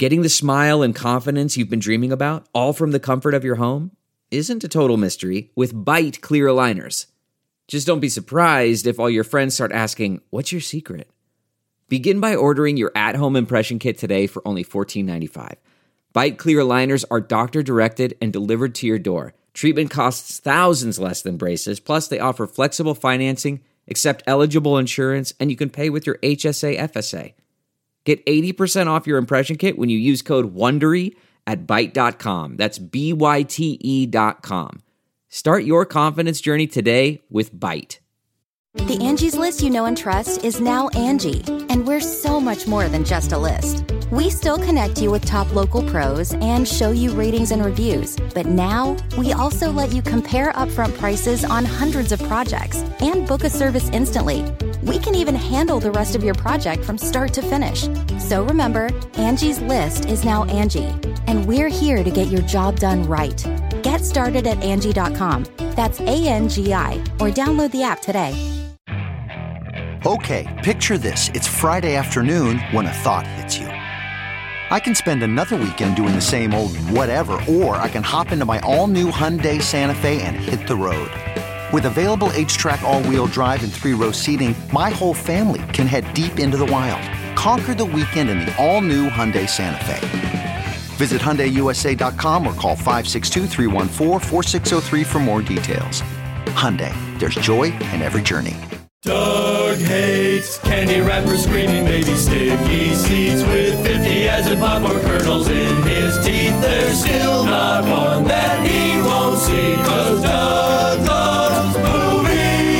Getting the smile and confidence you've been dreaming about, all from the comfort of your home, isn't a total mystery with Byte clear aligners. Just don't be surprised if all your friends start asking, "What's your secret?" Begin by ordering your at-home impression kit today for only $14.95. Byte clear aligners are doctor-directed and delivered to your door. Treatment costs thousands less than braces, plus they offer flexible financing, accept eligible insurance, and you can pay with your HSA FSA. Get 80% off your impression kit when you use code WONDERY at Byte.com. That's BYTE.com. Start your confidence journey today with Byte. The Angie's List you know and trust is now Angie, and we're so much more than just a list. We still connect you with top local pros and show you ratings and reviews, but now we also let you compare upfront prices on hundreds of projects and book a service instantly. We can even handle the rest of your project from start to finish. So remember, Angie's List is now Angie, and we're here to get your job done right. Get started at Angie.com. That's ANGI, or download the app today. Okay, picture this. It's Friday afternoon when a thought hits you. I can spend another weekend doing the same old whatever, or I can hop into my all-new Hyundai Santa Fe and hit the road. With available H-Track all-wheel drive and 3-row seating, my whole family can head deep into the wild. Conquer the weekend in the all-new Hyundai Santa Fe. Visit HyundaiUSA.com or call 562-314-4603 for more details. Hyundai, there's joy in every journey. Doug hates candy wrappers, screaming baby sticky seeds with 50 as in popcorn kernels in his teeth. There's still not one that he won't see, 'cause Doug loves movies.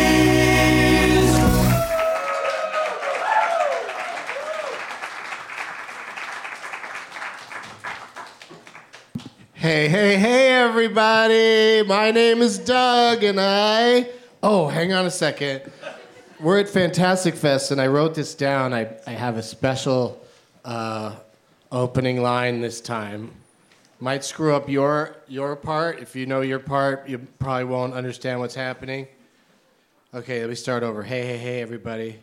Hey, everybody. My name is Doug, and Oh, hang on a second. We're at Fantastic Fest, and I wrote this down. I have a special opening line this time. Might screw up your part. If you know your part, you probably won't understand what's happening. Okay, let me start over. Hey, everybody.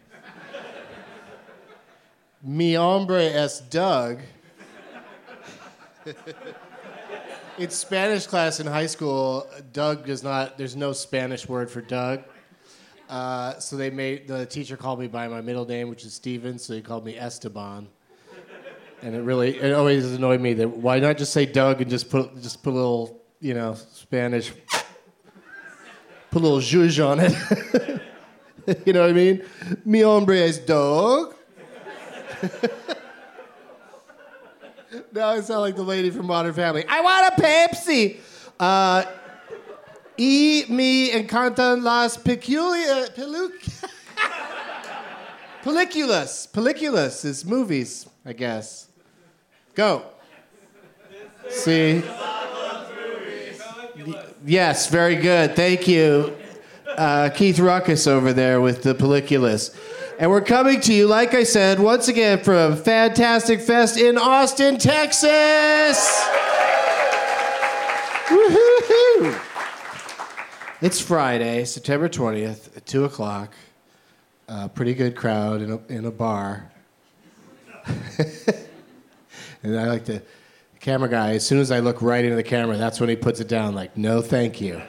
Mi hombre es Doug. In Spanish class in high school, Doug there's no Spanish word for Doug. So the teacher called me by my middle name, which is Steven, so he called me Esteban. And it always annoyed me that why not just say Doug and just put a little, Spanish, put a little zhuzh on it. You know what I mean? Mi hombre es Doug. Now I sound like the lady from Modern Family. I want a Pepsi. Y me encantan las películas. Películas is movies, I guess. Go. See? Yes, very good. Thank you. Keith Ruckus over there with the películas. And we're coming to you, like I said, once again from Fantastic Fest in Austin, Texas. Woo-hoo-hoo. It's Friday, September 20th at 2 o'clock. Pretty good crowd in a bar. And I like the camera guy, as soon as I look right into the camera, that's when he puts it down, like, no thank you.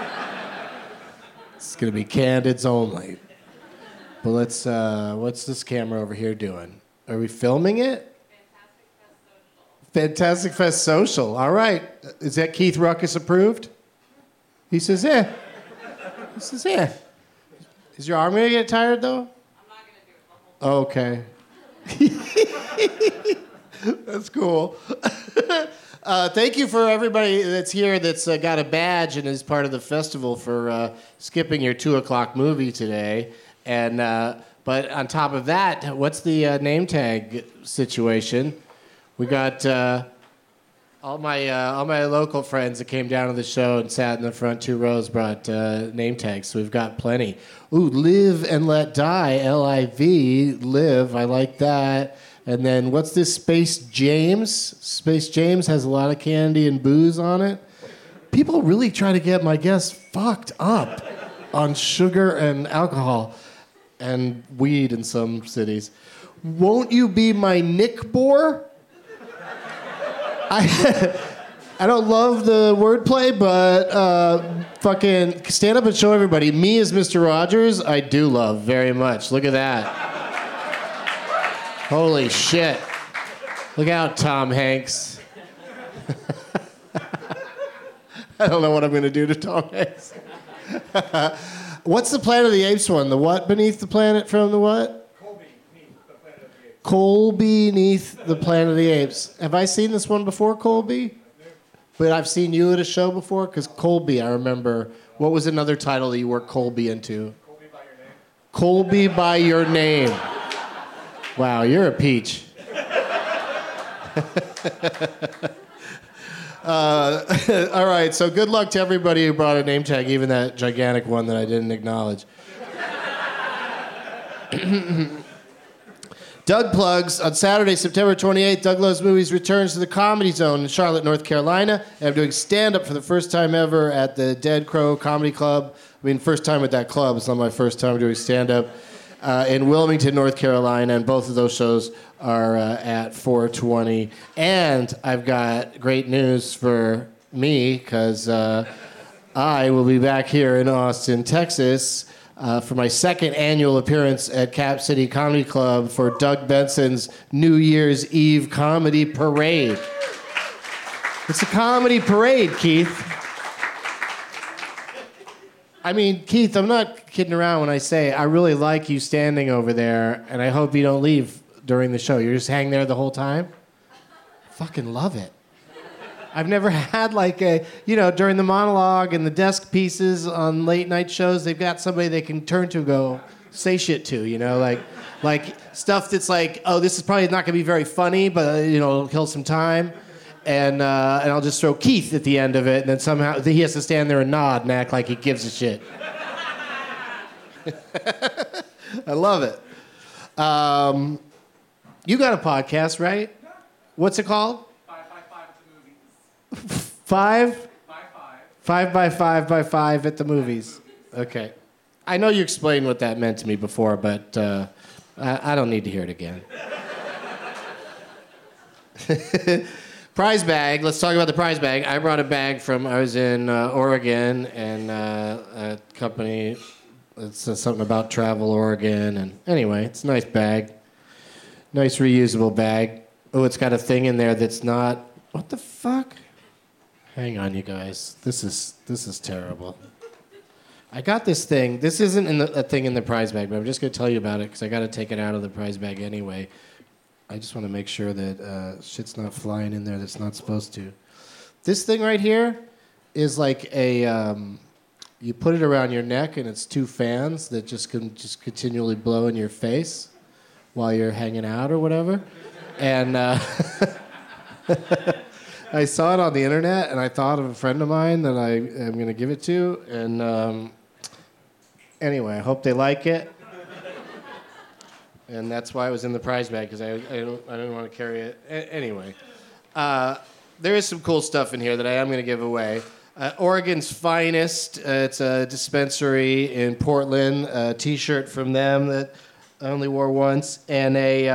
It's going to be candids only. But what's this camera over here doing? Are we filming it? Fantastic Fest Social. All right. Is that Keith Ruckus approved? He says, yeah. He says, yeah. Is your arm going to get tired, though? I'm not going to do it the whole Okay. That's cool. Thank you for everybody that's here that's got a badge and is part of the festival for skipping your 2 o'clock movie today. And but on top of that, what's the name tag situation? We got all my local friends that came down to the show and sat in the front 2 rows brought name tags, so we've got plenty. Ooh, Live and Let Die, L-I-V, Live, I like that. And then what's this, Space James? Space James has a lot of candy and booze on it. People really try to get my guests fucked up on sugar and alcohol. And weed in some cities. Won't you be my Nick Boar? I don't love the wordplay, but fucking stand up and show everybody. Me as Mr. Rogers, I do love very much. Look at that. Holy shit. Look out, Tom Hanks. I don't know what I'm going to do to Tom Hanks. What's the Planet of the Apes one? The what beneath the planet from the what? Colby Neath the Planet of the Apes. Have I seen this one before, Colby? But I've seen you at a show before? Because Colby, I remember. What was another title that you worked Colby into? Colby by Your Name. Colby by Your Name. Wow, you're a peach. All right, so good luck to everybody who brought a name tag, even that gigantic one that I didn't acknowledge. Doug plugs, on Saturday, September 28th, Doug Loves Movies returns to the Comedy Zone in Charlotte, North Carolina. And I'm doing stand-up for the first time ever at the Dead Crow Comedy Club. I mean, first time at that club. It's not my first time doing stand-up. In Wilmington, North Carolina, and both of those shows are at 420. And I've got great news for me, because I will be back here in Austin, Texas, for my second annual appearance at Cap City Comedy Club for Doug Benson's New Year's Eve Comedy Parade. It's a comedy parade, Keith. I mean, Keith, I'm not kidding around when I say I really like you standing over there, and I hope you don't leave during the show. You're just hang there the whole time? Fucking love it. I've never had like during the monologue and the desk pieces on late night shows, they've got somebody they can turn to, go say shit to, like stuff that's like, oh, this is probably not gonna be very funny, but it'll kill some time. And I'll just throw Keith at the end of it, and then somehow he has to stand there and nod and act like he gives a shit. I love it. You got a podcast, right? What's it called? 5x5 at the movies. 5? 5x5. 5x5 at the movies. Okay. I know you explained what that meant to me before, but I don't need to hear it again. Prize bag. Let's talk about the prize bag. I brought a bag I was in Oregon, and a company that says something about Travel Oregon. And anyway, it's a nice bag. Nice reusable bag. Oh, it's got a thing in there that's not... What the fuck? Hang on, you guys. This is terrible. I got this thing. This isn't a thing in the prize bag, but I'm just going to tell you about it because I got to take it out of the prize bag anyway. I just want to make sure that shit's not flying in there that's not supposed to. This thing right here is like a... you put it around your neck, and it's two fans that just continually blow in your face while you're hanging out or whatever. And I saw it on the internet, and I thought of a friend of mine that I am going to give it to. And anyway, I hope they like it. And that's why I was in the prize bag, because I didn't want to carry it. Anyway, there is some cool stuff in here that I am going to give away. Oregon's Finest. It's a dispensary in Portland. A T-shirt from them that I only wore once, and a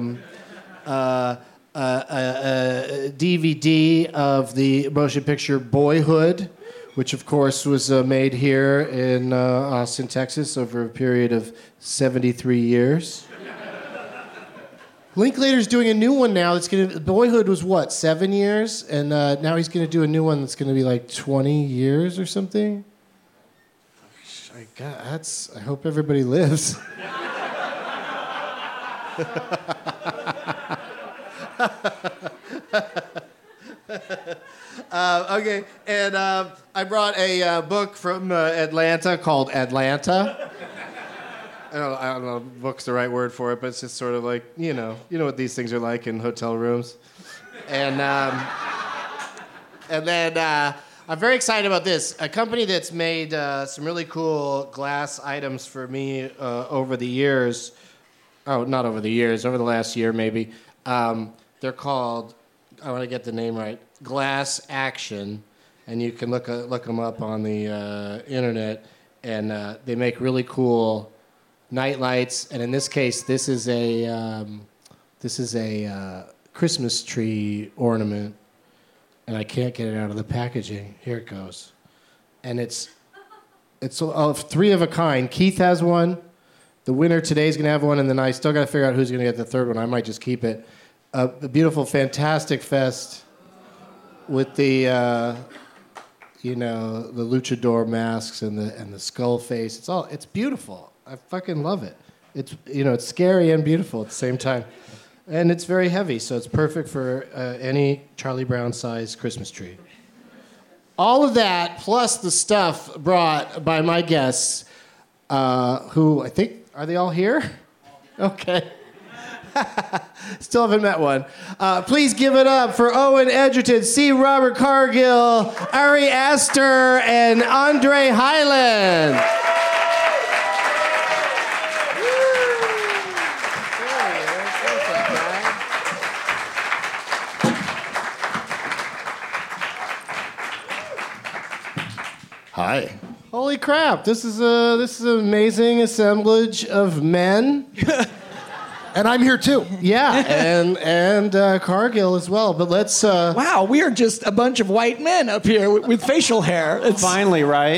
DVD of the motion picture Boyhood, which of course was made here in Austin, Texas, over a period of 73 years. Linklater's doing a new one now. Boyhood was what, 7 years, and now he's gonna do a new one that's gonna be like 20 years or something. I hope everybody lives. Okay, and I brought a book from Atlanta called Atlanta. I don't know if book's the right word for it, but it's just sort of like, you know what these things are like in hotel rooms. And then I'm very excited about this. A company that's made some really cool glass items for me over the years. Oh, not over the years, over the last year maybe. They're called, I want to get the name right, Glass Action. And you can look them up on the internet. And they make really cool night lights, and in this case, this is a Christmas tree ornament and I can't get it out of the packaging. Here it goes. And it's three of a kind. Keith has one. The winner today is going to have one, and then I still got to figure out who's going to get the third one. I might just keep it. A beautiful, fantastic fest with the, the luchador masks and the skull face. It's beautiful. I fucking love it. It's it's scary and beautiful at the same time, and it's very heavy, so it's perfect for any Charlie Brown-sized Christmas tree. All of that, plus the stuff brought by my guests, who I think, are they all here? Okay. Still haven't met one. Please give it up for Owen Edgerton, C. Robert Cargill, Ari Aster, and Andre Highland. Hi. Holy crap! This is an amazing assemblage of men. And I'm here too. Yeah, and Cargill as well. But let's. Wow, we are just a bunch of white men up here with facial hair. Finally, right?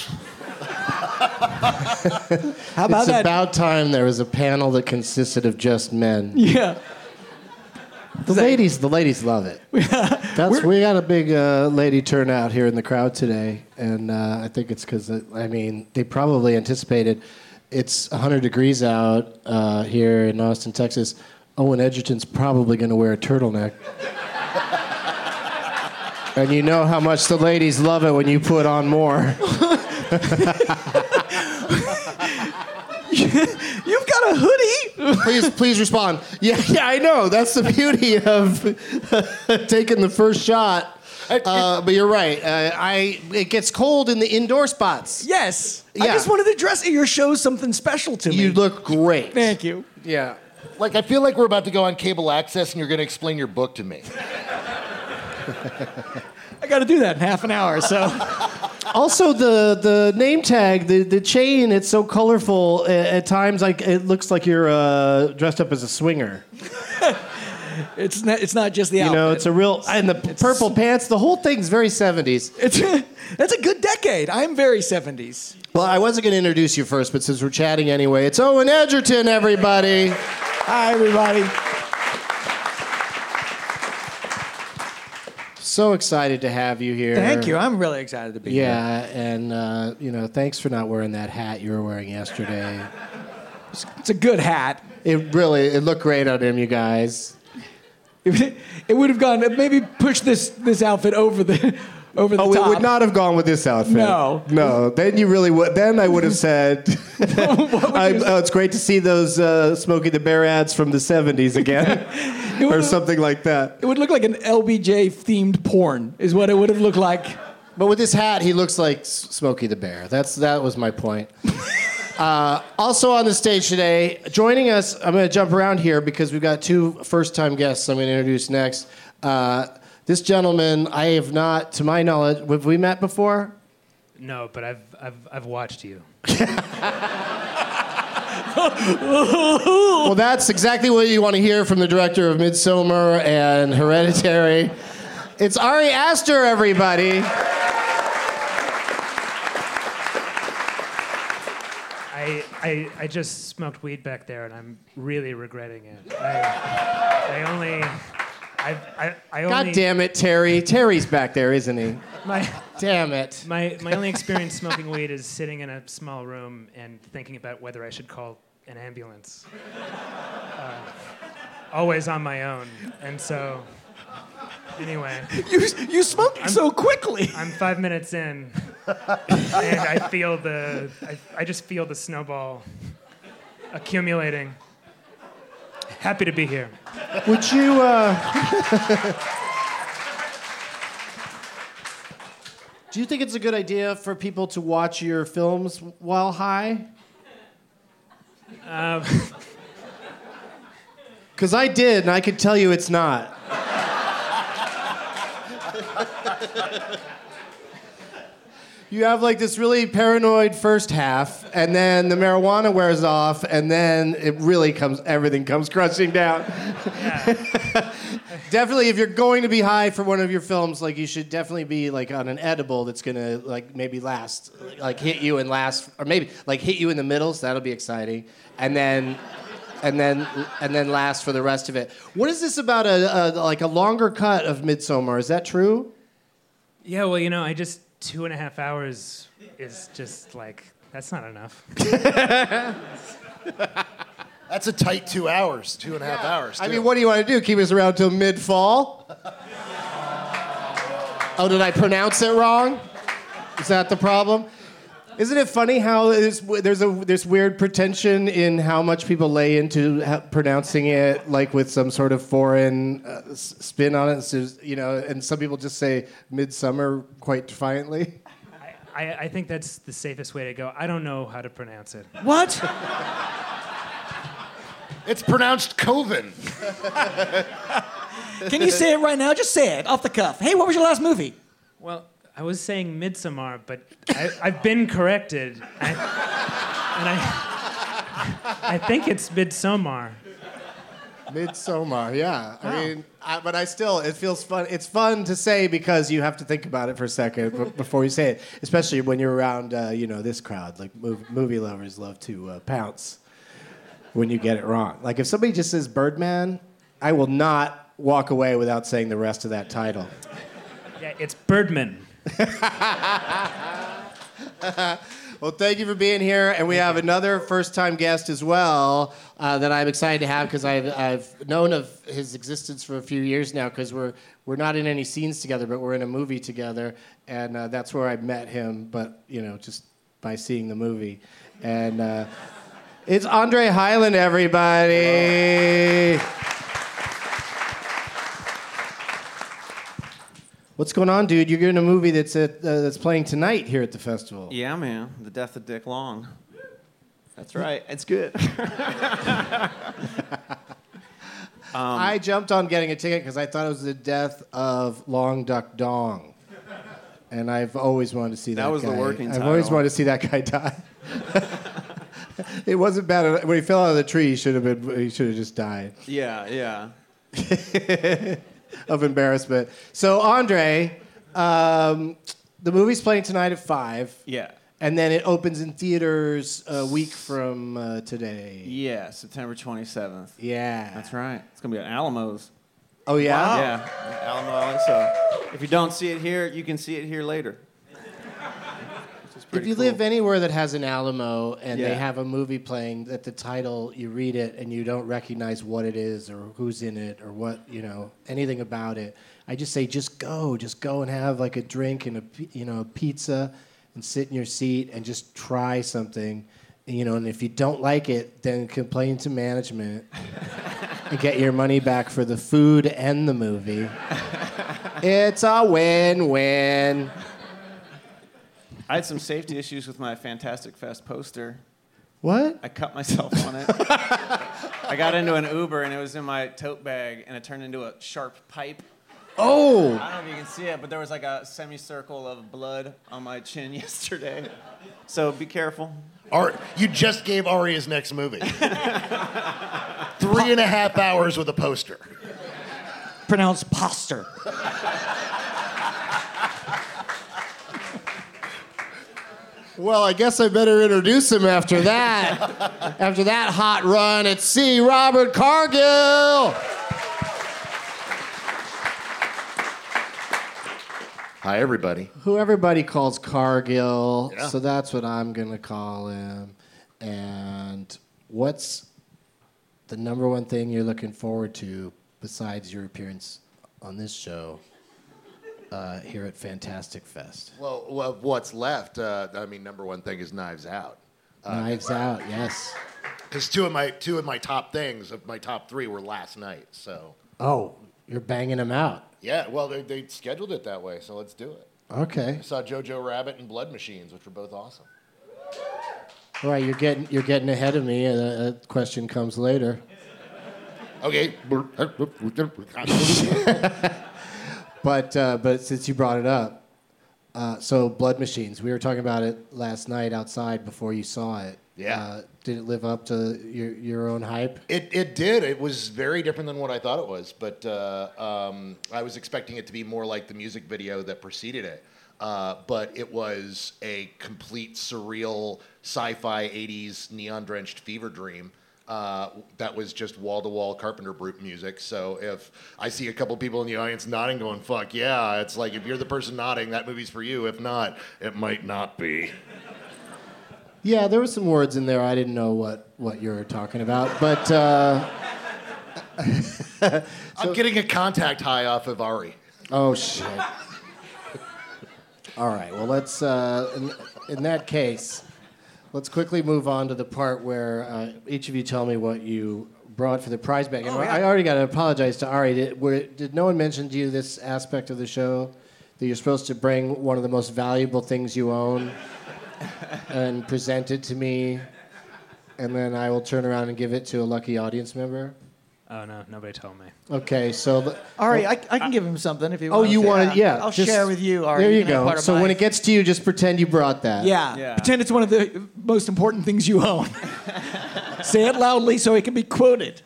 How about it's that? about time there was a panel that consisted of just men. Yeah. The ladies love it. We got a big lady turnout here in the crowd today, and I think it's because they probably anticipated it's 100 degrees out here in Austin, Texas. Owen Edgerton's probably going to wear a turtleneck, and you know how much the ladies love it when you put on more. You've got a hoodie. Please respond. Yeah, I know. That's the beauty of taking the first shot. But you're right. It gets cold in the indoor spots. Yes. Yeah. I just wanted to dress your show something special to me. You look great. Thank you. Yeah. Like, I feel like we're about to go on cable access and you're going to explain your book to me. I got to do that in half an hour, so... Also, the name tag, the chain, it's so colorful. At times, like it looks like you're dressed up as a swinger. It's not just the outfit. It's a real... And the purple pants, the whole thing's very 70s. That's a good decade. I'm very 70s. Well, I wasn't going to introduce you first, but since we're chatting anyway, it's Owen Edgerton, everybody. Hi, everybody. So excited to have you here. Thank you. I'm really excited to be here. Yeah, and thanks for not wearing that hat you were wearing yesterday. It's a good hat. It looked great on him, you guys. It would have gone, maybe push this outfit over the top. Oh, it would not have gone with this outfit. No. Then you really would. Then I would have said, it's great to see those Smokey the Bear ads from the 70s again. Or something like that. It would look like an LBJ-themed porn, is what it would have looked like. But with this hat, he looks like Smokey the Bear. That was my point. Also on the stage today, joining us, I'm going to jump around here because we've got two first-time guests I'm going to introduce next. This gentleman, I have not, to my knowledge, have we met before? No, but I've watched you. Well, that's exactly what you want to hear from the director of Midsommar and Hereditary. It's Ari Aster, everybody. I just smoked weed back there, and I'm really regretting it. I only. God damn it, Terry. Terry's back there, isn't he? Damn it. My only experience smoking weed is sitting in a small room and thinking about whether I should call an ambulance. Always on my own, and so. Anyway. You smoked so quickly. I'm 5 minutes in, and I just feel the snowball accumulating. Happy to be here. Would you, do you think it's a good idea for people to watch your films while high? Because I did, and I can tell you it's not. You have like this really paranoid first half, and then the marijuana wears off, and then everything comes crashing down. Yeah. definitely, if you're going to be high for one of your films, like you should definitely be like on an edible that's gonna like maybe last, like hit you and last, or maybe like hit you in the middle. So that'll be exciting, and then last for the rest of it. What is this about a longer cut of Midsommar? Is that true? Yeah, well, I just 2.5 hours is just like, that's not enough. That's a tight 2 hours, 2.5 hours. Too. I mean, what do you want to do? Keep us around till mid-fall? Oh, did I pronounce it wrong? Is that the problem? Isn't it funny how there's this weird pretension in how much people lay into pronouncing it like with some sort of foreign spin on it? So, and some people just say midsummer quite defiantly. I think that's the safest way to go. I don't know how to pronounce it. What? It's pronounced Coven. Can you say it right now? Just say it off the cuff. Hey, what was your last movie? Well, I was saying Midsommar, but I've been corrected. I think it's Midsommar. Midsommar, yeah. I mean, but it feels fun. It's fun to say because you have to think about it for a second before you say it, especially when you're around, this crowd. Like movie lovers love to pounce when you get it wrong. Like if somebody just says Birdman, I will not walk away without saying the rest of that title. Yeah, it's Birdman. Well, thank you for being here, and we have another first-time guest as well that I'm excited to have because I've known of his existence for a few years now because we're not in any scenes together, but we're in a movie together, and that's where I met him. But just by seeing the movie, and it's Andre Hyland, everybody. What's going on, dude? You're in a movie that's playing tonight here at the festival. Yeah, man. The Death of Dick Long. That's right. It's good. I jumped on getting a ticket because I thought it was the death of Long Duck Dong. And I've always wanted to see that guy. That was the working title. I've always wanted to see that guy die. It wasn't bad. When he fell out of the tree, he should have just died. Yeah. Of embarrassment. So, Andre, the movie's playing tonight at 5. Yeah. And then it opens in theaters a week from today. Yeah, September 27th. Yeah. That's right. It's going to be at Alamos. Oh, yeah? Wow. Yeah, Alamo. So if you don't see it here, you can see it here later. If you live anywhere that has an Alamo and they Yeah. have a movie playing that the title, you read it and you don't recognize what it is or who's in it or what, anything about it, I just say just go and have like a drink and a pizza and sit in your seat and just try something, and if you don't like it, then complain to management and get your money back for the food and the movie. It's a win-win. I had some safety issues with my Fantastic Fest poster. What? I cut myself on it. I got into an Uber, and it was in my tote bag, and it turned into a sharp pipe. Oh! I don't know if you can see it, but there was like a semicircle of blood on my chin yesterday. So be careful. You just gave Ari his next movie. 3.5 hours with a poster. Pronounced poster. Well, I guess I better introduce him after that. After that hot run at C. Robert Cargill. Hi, everybody. Who everybody calls Cargill, Yeah. so that's what I'm going to call him. And what's the number one thing you're looking forward to besides your appearance on this show here at Fantastic Fest? Well, what's left? Number one thing is Knives Out. Knives Out, yes. Because two of my top things of my top 3 were last night. So. Oh, you're banging them out. Yeah, well, they scheduled it that way, so let's do it. Okay. I saw Jojo Rabbit and Blood Machines, which were both awesome. All right, you're getting ahead of me. A question comes later. Okay. But since you brought it up, so Blood Machines, we were talking about it last night outside before you saw it, Yeah. Did it live up to your own hype? It did. It was very different than what I thought it was, but I was expecting it to be more like the music video that preceded it. But it was a complete surreal sci-fi 80s neon-drenched fever dream that was just wall-to-wall Carpenter Brute music. So if I see a couple people in the audience nodding going, fuck yeah, it's like if you're the person nodding, that movie's for you. If not, it might not be. Yeah, there were some words in there I didn't know what you were talking about, but... I'm getting a contact high off of Ari. Oh, shit. All right, well, let's, in that case, let's quickly move on to the part where each of you tell me what you brought for the prize bag. And I already got to apologize to Ari. Did no one mention to you this aspect of the show, that you're supposed to bring one of the most valuable things you own and present it to me, and then I will turn around and give it to a lucky audience member? Oh, no, nobody told me. Okay, so... Ari, I can give him something if you Oh, want. you want to... Yeah. I'll just- share with you, Ari. There you can have go. part of So mine. when it gets to you, just pretend you brought that. Yeah. Pretend it's one of the most important things you own. Say it loudly so it can be quoted.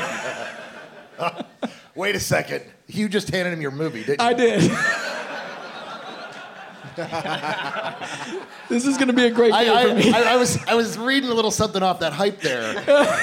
Wait a second. You just handed him your movie, didn't you? I did. This is going to be a great day for me. I was reading a little something off that hype there.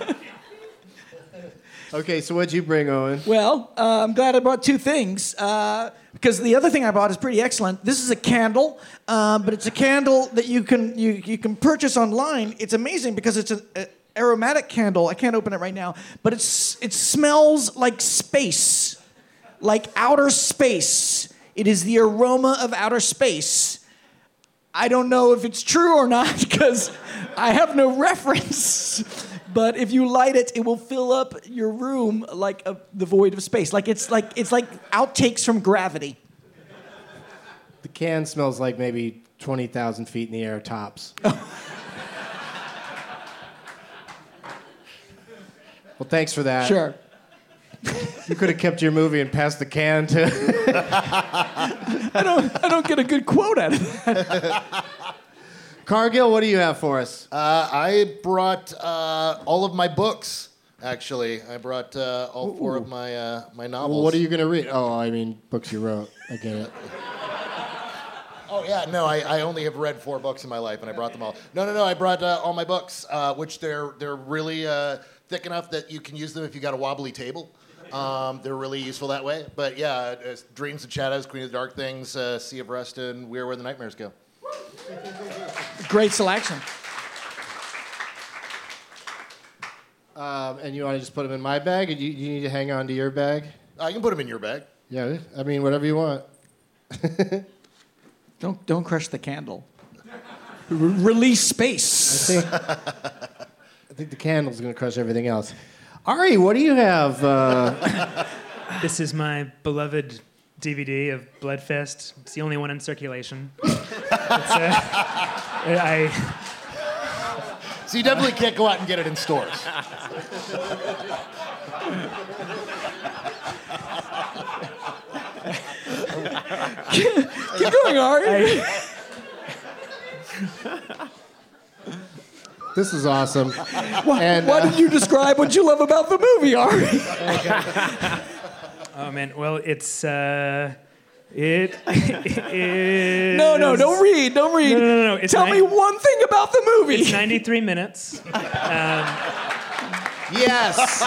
Okay, so what'd you bring, Owen? Well, I'm glad I brought two things because the other thing I bought is pretty excellent. This is a candle, but it's a candle that you can purchase online. It's amazing because it's an aromatic candle. I can't open it right now, but it smells like space, like outer space. It is the aroma of outer space. I don't know if it's true or not because I have no reference. But if you light it, it will fill up your room like the void of space. It's like outtakes from gravity. The can smells like maybe 20,000 feet in the air tops. Well, thanks for that. Sure. You could have kept your movie and passed the can to... I don't get a good quote out of that. Cargill, what do you have for us? I brought all of my books, actually. I brought all four of my novels. Well, what are you going to read? Oh, I mean, books you wrote. I get it. Oh, yeah, no, I only have read 4 books in my life, and I brought them all. No, I brought all my books, which they're really thick enough that you can use them if you got a wobbly table. They're really useful that way. But yeah, Dreams and Shadows, Queen of the Dark Things, Sea of Rust, and We're Where the Nightmares Go. Great selection. And you want to just put them in my bag, or you need to hang on to your bag? You can put them in your bag. Yeah, I mean, whatever you want. Don't crush the candle. Release space. I think the candle's going to crush everything else. Ari, what do you have? This is my beloved DVD of Bloodfest. It's the only one in circulation. So you definitely can't go out and get it in stores. Keep going, Ari. This is awesome. Why did you describe what you love about the movie, Ari? Oh man, well it is. No, don't read. No. Tell me one thing about the movie. It's 93 minutes. Yes.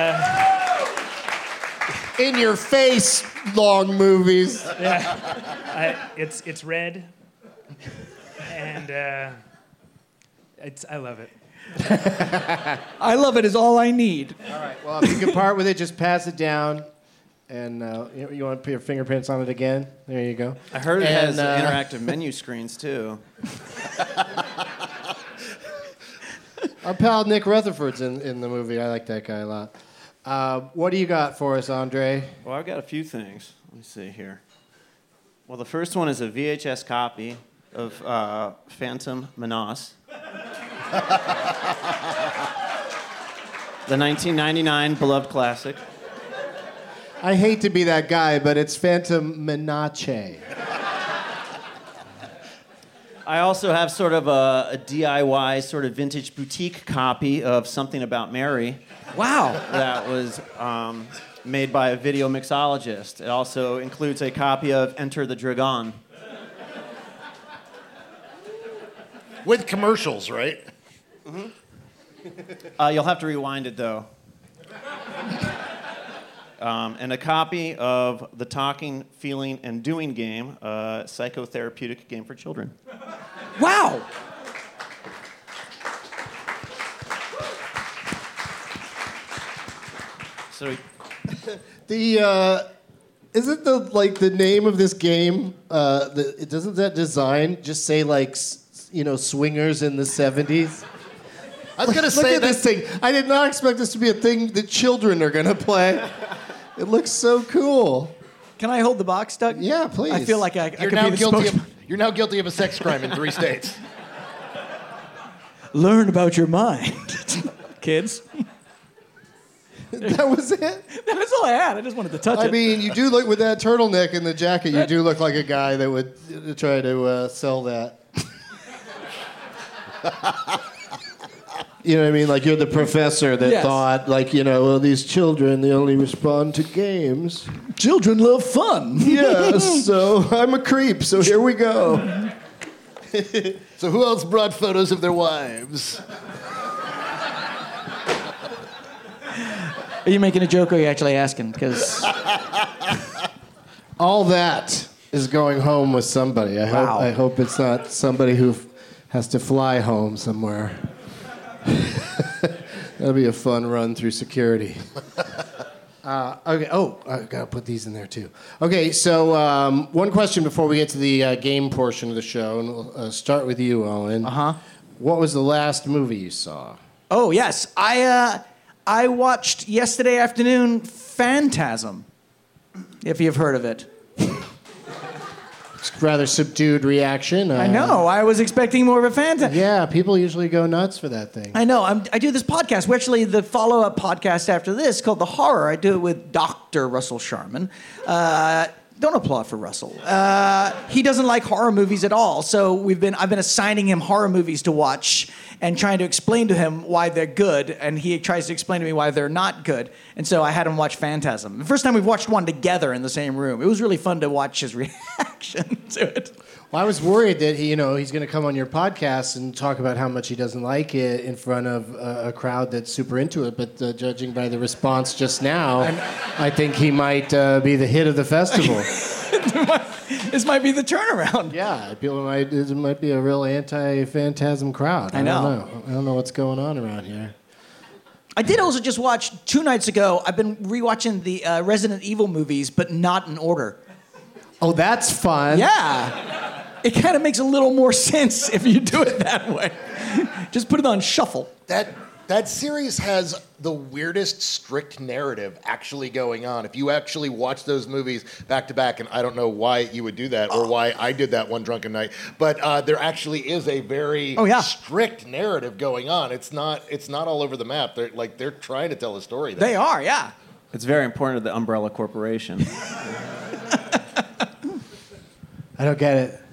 In your face, long movies. Yeah. It's red, and I love it. I love it is all I need. All right. Well, if you can part with it, just pass it down. And you want to put your fingerprints on it again? There you go. I heard it has interactive menu screens, too. Our pal Nick Rutherford's in the movie. I like that guy a lot. What do you got for us, Andre? Well, I've got a few things. Let me see here. Well, the first one is a VHS copy of Phantom Menace. The 1999 beloved classic. I hate to be that guy, but it's Phantom Menace. I also have sort of a DIY, sort of vintage boutique copy of Something About Mary. Wow. That was made by a video mixologist. It also includes a copy of Enter the Dragon. With commercials, right? You'll have to rewind it, though. And a copy of the Talking, Feeling, and Doing game, a psychotherapeutic game for children. Wow. So Isn't the name of this game? Doesn't that design just say swingers in the 70s? I was gonna Look say at this thing. I did not expect this to be a thing that children are gonna play. It looks so cool. Can I hold the box, Doug? Yeah, please. I feel like I You're could now be the guilty. spokesman. You're now guilty of a sex crime in 3 states. Learn about your mind, kids. That was it? That was all I had. I just wanted to touch it. I mean, you do look with that turtleneck and the jacket. You do look like a guy that would try to sell that. You know what I mean? Like you're the professor that thought, well, these children, they only respond to games. Children love fun. Yes, so I'm a creep, so here we go. So who else brought photos of their wives? Are you making a joke or are you actually asking? Because all that is going home with somebody. I hope it's not somebody who has to fly home somewhere. That'll be a fun run through security. Okay. Oh, I gotta put these in there too. Okay. So one question before we get to the game portion of the show, and we'll start with you, Owen. What was the last movie you saw? Oh yes, I watched yesterday afternoon Phantasm. If you've heard of it. Rather subdued reaction. I know. I was expecting more of a Phantasm. Yeah, people usually go nuts for that thing. I know. I do this podcast. We're actually the follow-up podcast after this called The Horror. I do it with Dr. Russell Sharman. Don't applaud for Russell. He doesn't like horror movies at all. So I've been assigning him horror movies to watch and trying to explain to him why they're good, and he tries to explain to me why they're not good. And so I had him watch Phantasm. The first time we've watched one together in the same room. It was really fun to watch his reaction to it. Well, I was worried that he's going to come on your podcast and talk about how much he doesn't like it in front of a crowd that's super into it. But judging by the response just now, I think he might be the hit of the festival. This might be the turnaround. Yeah, it might be a real anti-Phantasm crowd. I know. I don't know what's going on around here. I did also just watch 2 nights ago. I've been rewatching the Resident Evil movies, but not in order. Oh, that's fun. Yeah. It kind of makes a little more sense if you do it that way. Just put it on shuffle. That series has the weirdest strict narrative actually going on. If you actually watch those movies back to back, and I don't know why you would do that or why I did that one drunken night, but there actually is a very strict narrative going on. It's not all over the map. They're trying to tell a story. They are, yeah. It's very important to the Umbrella Corporation. I don't get it.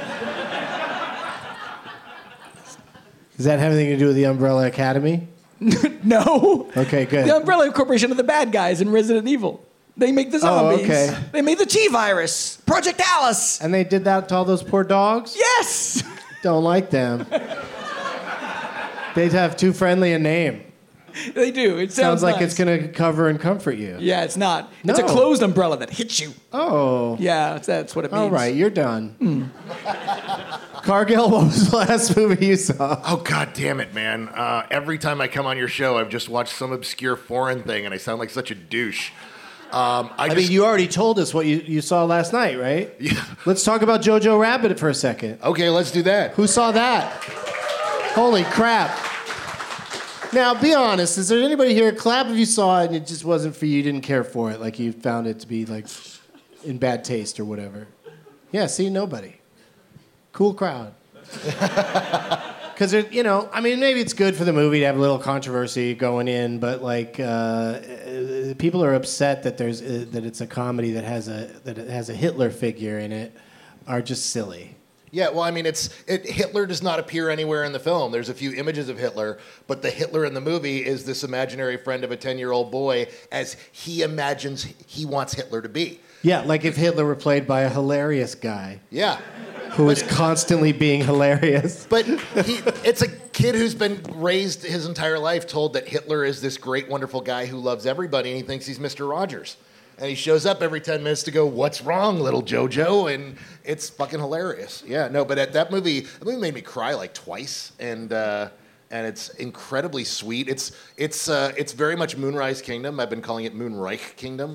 Does that have anything to do with the Umbrella Academy? No. Okay, good. The Umbrella Corporation are the bad guys in Resident Evil. They make the zombies. Oh, okay. They made the T-virus. Project Alice. And they did that to all those poor dogs? Yes. Don't like them. They'd have too friendly a name. They do. It sounds like nice. it's going to cover and comfort you. Yeah, it's not. No. It's a closed umbrella that hits you. Oh. Yeah, that's what it means. All right, you're done. Cargill, what was the last movie you saw? Oh, God damn it, man. Every time I come on your show, I've just watched some obscure foreign thing, and I sound like such a douche. I mean, you already told us what you saw last night, right? Yeah. Let's talk about Jojo Rabbit for a second. Okay, let's do that. Who saw that? Holy crap. Now, be honest. Is there anybody here, clap if you saw it and it just wasn't for you, you didn't care for it, like you found it to be, like, in bad taste or whatever? Yeah, see, nobody. Cool crowd. Because, maybe it's good for the movie to have a little controversy going in, but, like, people are upset that that it's a comedy that has a Hitler figure in it are just silly. Yeah, well, I mean, Hitler does not appear anywhere in the film. There's a few images of Hitler, but the Hitler in the movie is this imaginary friend of a 10-year-old boy as he imagines he wants Hitler to be. Yeah, like if Hitler were played by a hilarious guy. Yeah. Who is constantly being hilarious. But it's a kid who's been raised his entire life told that Hitler is this great, wonderful guy who loves everybody, and he thinks he's Mr. Rogers. And he shows up every 10 minutes to go, "What's wrong, little JoJo?" And it's fucking hilarious. Yeah, no, but that movie made me cry like twice, and it's incredibly sweet. It's very much Moonrise Kingdom. I've been calling it Moonreich Kingdom.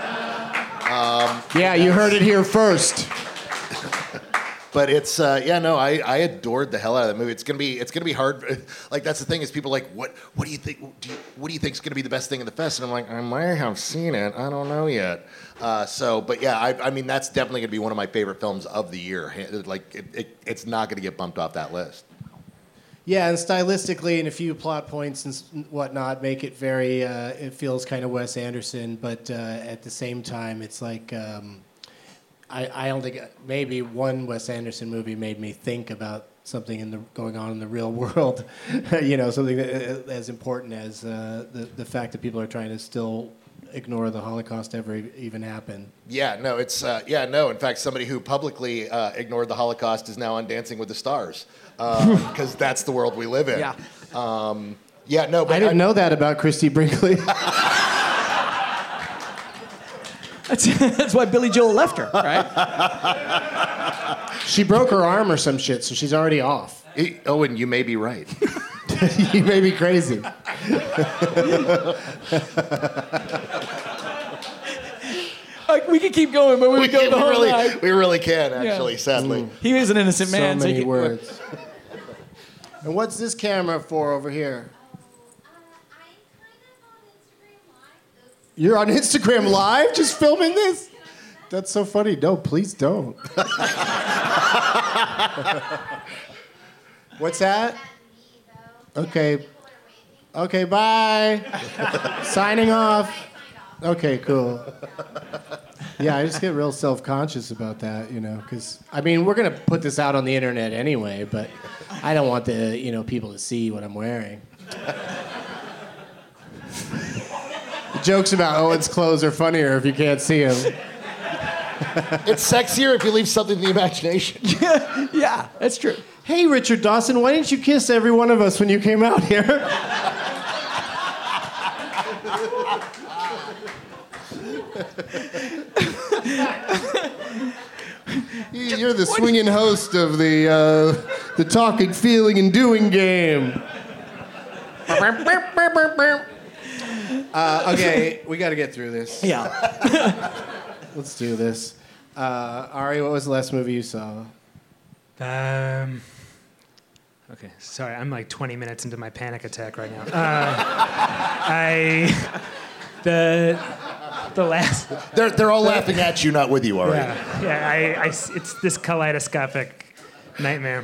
Yeah, you heard it here first. But it's I adored the hell out of that movie. It's gonna be hard. Like that's the thing is people are like what do you think? What do you think is gonna be the best thing in the fest? And I'm like I might have seen it. I don't know yet. But yeah, I mean that's definitely gonna be one of my favorite films of the year. Like it's not gonna get bumped off that list. Yeah, and stylistically and a few plot points and whatnot make it very. It feels kind of Wes Anderson, but at the same time, it's like. I don't think maybe one Wes Anderson movie made me think about something going on in the real world, something as important as the fact that people are trying to still ignore the Holocaust ever even happened. Yeah, no, In fact, somebody who publicly ignored the Holocaust is now on Dancing with the Stars because that's the world we live in. Yeah. But I didn't know that about Christy Brinkley. That's why Billy Joel left her, right? She broke her arm or some shit, so she's already off. And you may be right. You may be crazy. We could keep going, but we would go the whole night. We really can, actually, sadly. He was an innocent man. So many words. And what's this camera for over here? You're on Instagram Live just filming this? That's so funny. No, please don't. What's that? Okay. Okay, bye. Signing off. Okay, cool. Yeah, I just get real self-conscious about that, because, I mean, we're going to put this out on the internet anyway, but I don't want the, people to see what I'm wearing. Jokes about Owen's clothes are funnier if you can't see him. It's sexier if you leave something to the imagination. Yeah, that's true. Hey, Richard Dawson, why didn't you kiss every one of us when you came out here? You're the swinging host of the talking, feeling, and doing game. Okay, we got to get through this. Yeah. Let's do this. Ari, what was the last movie you saw? Okay, sorry, I'm like 20 minutes into my panic attack right now. The last. They're all laughing at you, not with you, Ari. Yeah. It's this kaleidoscopic nightmare.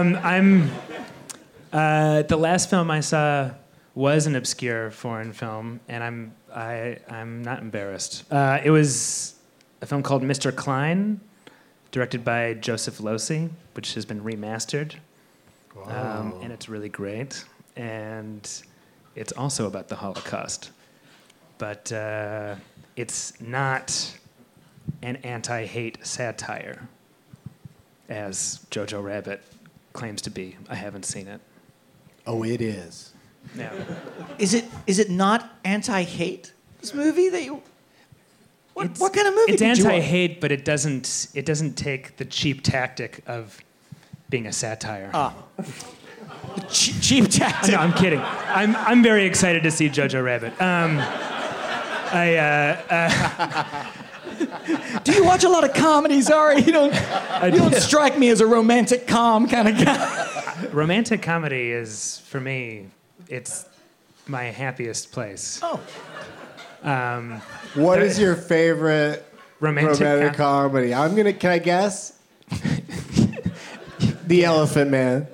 The last film I saw was an obscure foreign film, and I'm not embarrassed. It was a film called Mr. Klein, directed by Joseph Losey, which has been remastered. And it's really great. And it's also about the Holocaust. But it's not an anti-hate satire, as Jojo Rabbit claims to be. I haven't seen it. Oh, it is. Yeah. Is it not anti-hate? This movie that you. What kind of movie? It's did you watch? anti-hate, but it doesn't take the cheap tactic of being a satire. Cheap tactic. No, I'm kidding. I'm very excited to see Jojo Rabbit. Do you watch a lot of comedies, Ari? You don't strike me as a romantic com kind of guy. Romantic comedy is, for me, it's my happiest place. Oh. What is your favorite romantic comedy? Can I guess? The Elephant Man.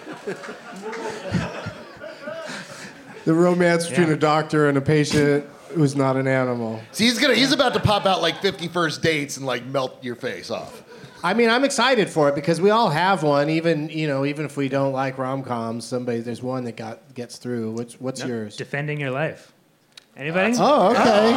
The romance between a doctor and a patient who's not an animal. See, he's about to pop out like 50 First Dates and like melt your face off. I mean, I'm excited for it because we all have one. Even if we don't like rom-coms, there's one that gets through. What's yours? Defending Your Life. Anybody? Oh, okay.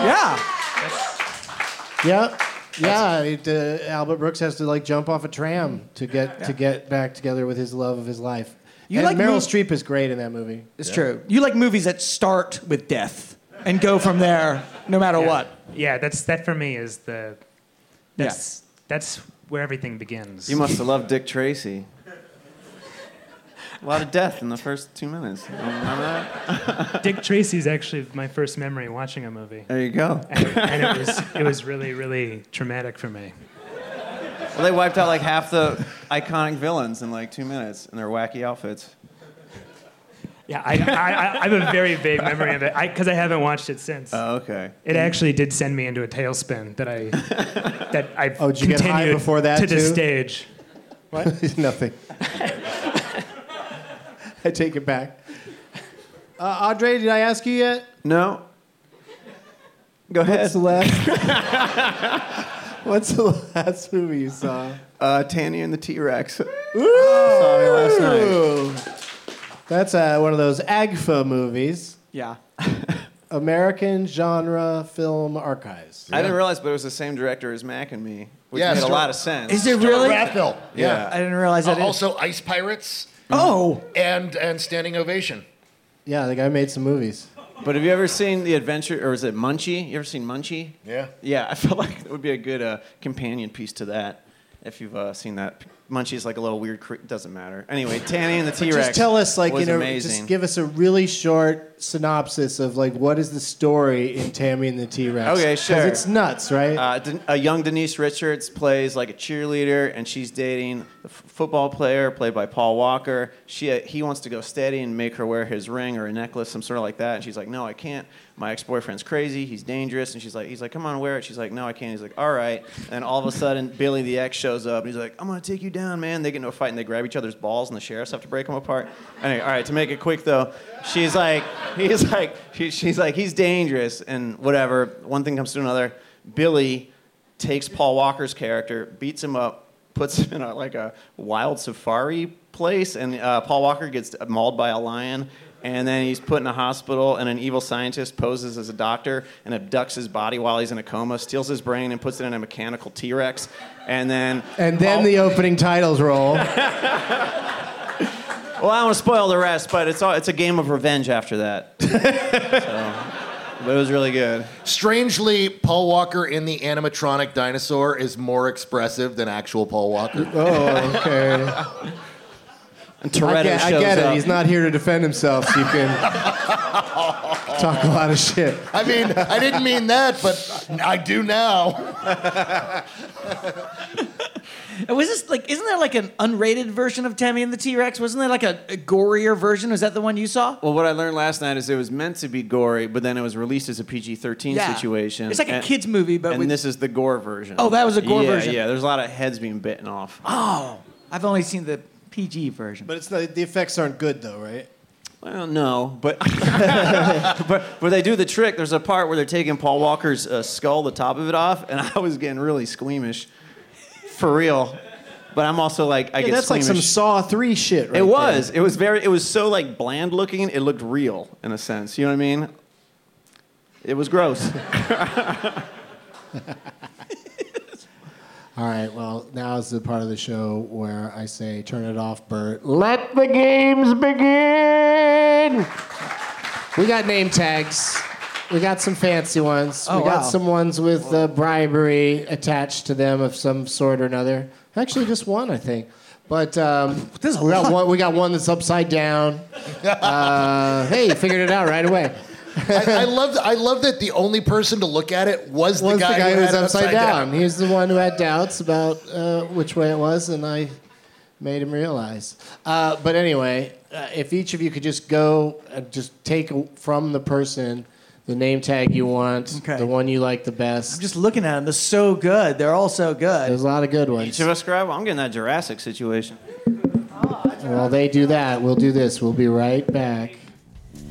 Yeah. Albert Brooks has to like jump off a tram to get back together with his love of his life. And Meryl Streep is great in that movie. It's true. You like movies that start with death and go from there, no matter what. Yeah, that for me is that's where everything begins. You must have loved Dick Tracy. A lot of death in the first 2 minutes. You remember that? Dick Tracy's actually my first memory watching a movie. There you go. And it was really, really traumatic for me. Well, they wiped out like half the iconic villains in like 2 minutes in their wacky outfits. Yeah, I have a very vague memory of it because I haven't watched it since. Oh, okay. It actually did send me into a tailspin that I've did you get high continued before that to too? this stage. What? Nothing. I take it back. Audrey, did I ask you yet? No. Go ahead. What's the last movie you saw? Tanny and the T-Rex. Ooh! Saw it last night. That's one of those AGFA movies. Yeah. American Genre Film Archives. I didn't realize, but it was the same director as Mac and Me, which Yeah, made a Stuart- lot of sense. Is it really? Rathville. Yeah. I didn't realize that. Also, Ice Pirates Oh. and Standing Ovation. Yeah, the guy made some movies. But have you ever seen The Adventure, or is it Munchie? You ever seen Munchie? Yeah. Yeah, I feel like it would be a good companion piece to that, if you've seen that. Munchie's like a little weird, doesn't matter. Anyway, Tanny and the T-Rex Just tell us, like, was amazing. just give us a really short synopsis of, like, what is the story in Tammy and the T-Rex? Okay, sure. Because it's nuts, right? A young Denise Richards plays like a cheerleader, and she's dating a football player played by Paul Walker. He wants to go steady and make her wear his ring or a necklace, some sort of like that. And she's like, no, I can't. My ex-boyfriend's crazy. He's dangerous. And he's like, come on, wear it. She's like, no, I can't. He's like, all right. And all of a sudden, Billy the ex shows up, and he's like, I'm gonna take you down, man. They get into a fight, and they grab each other's balls, and the sheriffs have to break them apart. Anyway, all right. To make it quick, though, she's like, he's dangerous, and whatever. One thing comes to another. Billy takes Paul Walker's character, beats him up, puts him in a wild safari place, and Paul Walker gets mauled by a lion, and then he's put in a hospital, and an evil scientist poses as a doctor and abducts his body while he's in a coma, steals his brain, and puts it in a mechanical T-Rex, and then... the opening titles roll. Well, I don't want to spoil the rest, but it's a game of revenge after that. But it was really good. Strangely, Paul Walker in the animatronic dinosaur is more expressive than actual Paul Walker. Oh, okay. And Toretto I shows get it. up. He's not here to defend himself, so you can talk a lot of shit. I mean, I didn't mean that, but I do now. Isn't there like an unrated version of Tammy and the T-Rex? Wasn't there like a gorier version? Was that the one you saw? Well, what I learned last night is it was meant to be gory, but then it was released as a PG-13 situation. It's like a kid's movie, but this is the gore version. Oh, that was a gore version. Yeah, there's a lot of heads being bitten off. Oh, I've only seen the PG version. But it's not, the effects aren't good, though, right? Well, no, but but they do the trick. There's a part where they're taking Paul Walker's skull, the top of it off, and I was getting really squeamish. For real. But I'm also like, I get that's squeamish. like some Saw 3 shit, right? It was. There. It was so like bland looking, it looked real in a sense. You know what I mean? It was gross. All right, well, now is the part of the show where I say, turn it off, Bert. Let the games begin! We got name tags. We got some fancy ones. Oh, we got wow. some ones with bribery attached to them of some sort or another. Actually, just one, I think. But we got one that's upside down. Hey, you figured it out right away. I love that the only person to look at it was the guy who was had it upside down. He's the one who had doubts about which way it was, and I made him realize. But anyway, if each of you could just go and just take from the person the name tag you want, the one you like the best. I'm just looking at them. They're so good. They're all so good. There's a lot of good ones. Each of us grab one? I'm getting that Jurassic situation. While they do that, we'll do this. We'll be right back.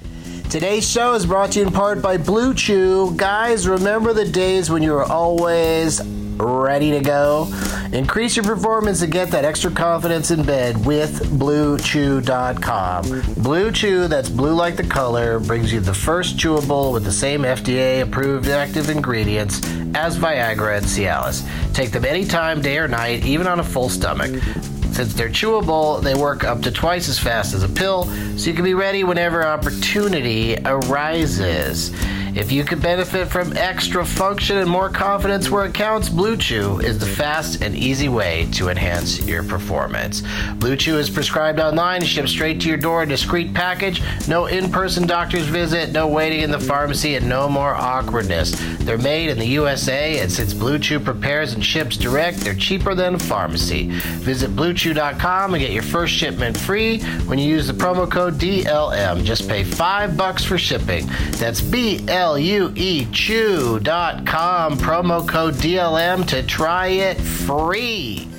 Today's show is brought to you in part by Blue Chew. Guys, remember the days when you were always ready to go? Increase your performance and get that extra confidence in bed with BlueChew.com. Blue Chew, that's blue like the color, brings you the first chewable with the same FDA-approved active ingredients as Viagra and Cialis. Take them anytime, day or night, even on a full stomach. Since they're chewable, they work up to twice as fast as a pill, so you can be ready whenever opportunity arises. If you could benefit from extra function and more confidence where it counts, Blue Chew is the fast and easy way to enhance your performance. Blue Chew is prescribed online, shipped straight to your door in a discreet package. No in-person doctor's visit, no waiting in the pharmacy, and no more awkwardness. They're made in the USA, and since Blue Chew prepares and ships direct, they're cheaper than a pharmacy. Visit BlueChew.com and get your first shipment free when you use the promo code DLM. Just pay $5 for shipping. That's BLUE Chew.com, promo code DLM to try it free.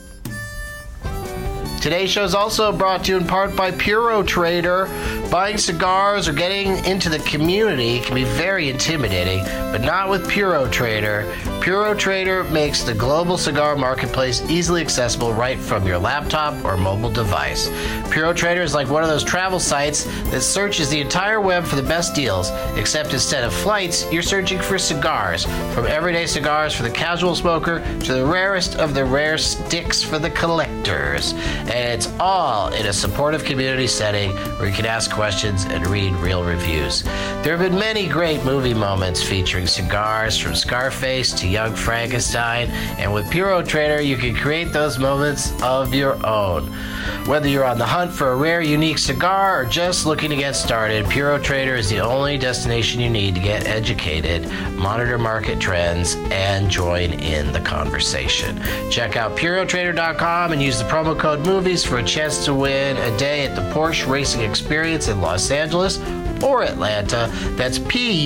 Today's show is also brought to you in part by Puro Trader. Buying cigars or getting into the community can be very intimidating, but not with Puro Trader. Puro Trader makes the global cigar marketplace easily accessible right from your laptop or mobile device. Puro Trader is like one of those travel sites that searches the entire web for the best deals, except instead of flights, you're searching for cigars. From everyday cigars for the casual smoker to the rarest of the rare sticks for the collectors. And it's all in a supportive community setting where you can ask questions and read real reviews. There have been many great movie moments featuring cigars, from Scarface to Young Frankenstein, and with Puro Trader you can create those moments of your own. Whether you're on the hunt for a rare, unique cigar or just looking to get started, Puro Trader is the only destination you need to get educated, monitor market trends, and join in the conversation. Check out PuroTrader.com and use the promo code MOVIES for a chance to win a day at the Porsche Racing Experience in Los Angeles or Atlanta. That's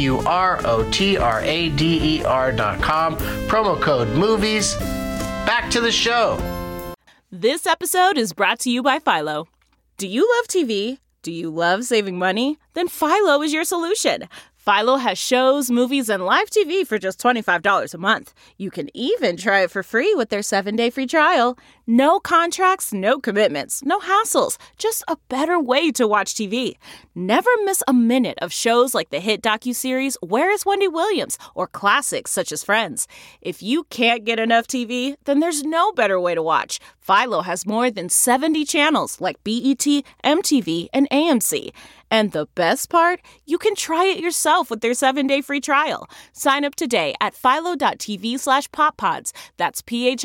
PuroTrader.com, promo code MOVIES. Back to the show. This episode is brought to you by Philo. Do you love TV? Do you love saving money? Then Philo is your solution. Philo has shows, movies, and live TV for just $25 a month. You can even try it for free with their 7-day free trial. No contracts, no commitments, no hassles. Just a better way to watch TV. Never miss a minute of shows like the hit docuseries Where is Wendy Williams? Or classics such as Friends. If you can't get enough TV, then there's no better way to watch. Philo has more than 70 channels like BET, MTV, and AMC. And the best part? You can try it yourself with their 7-day free trial. Sign up today at philo.tv/poppods. That's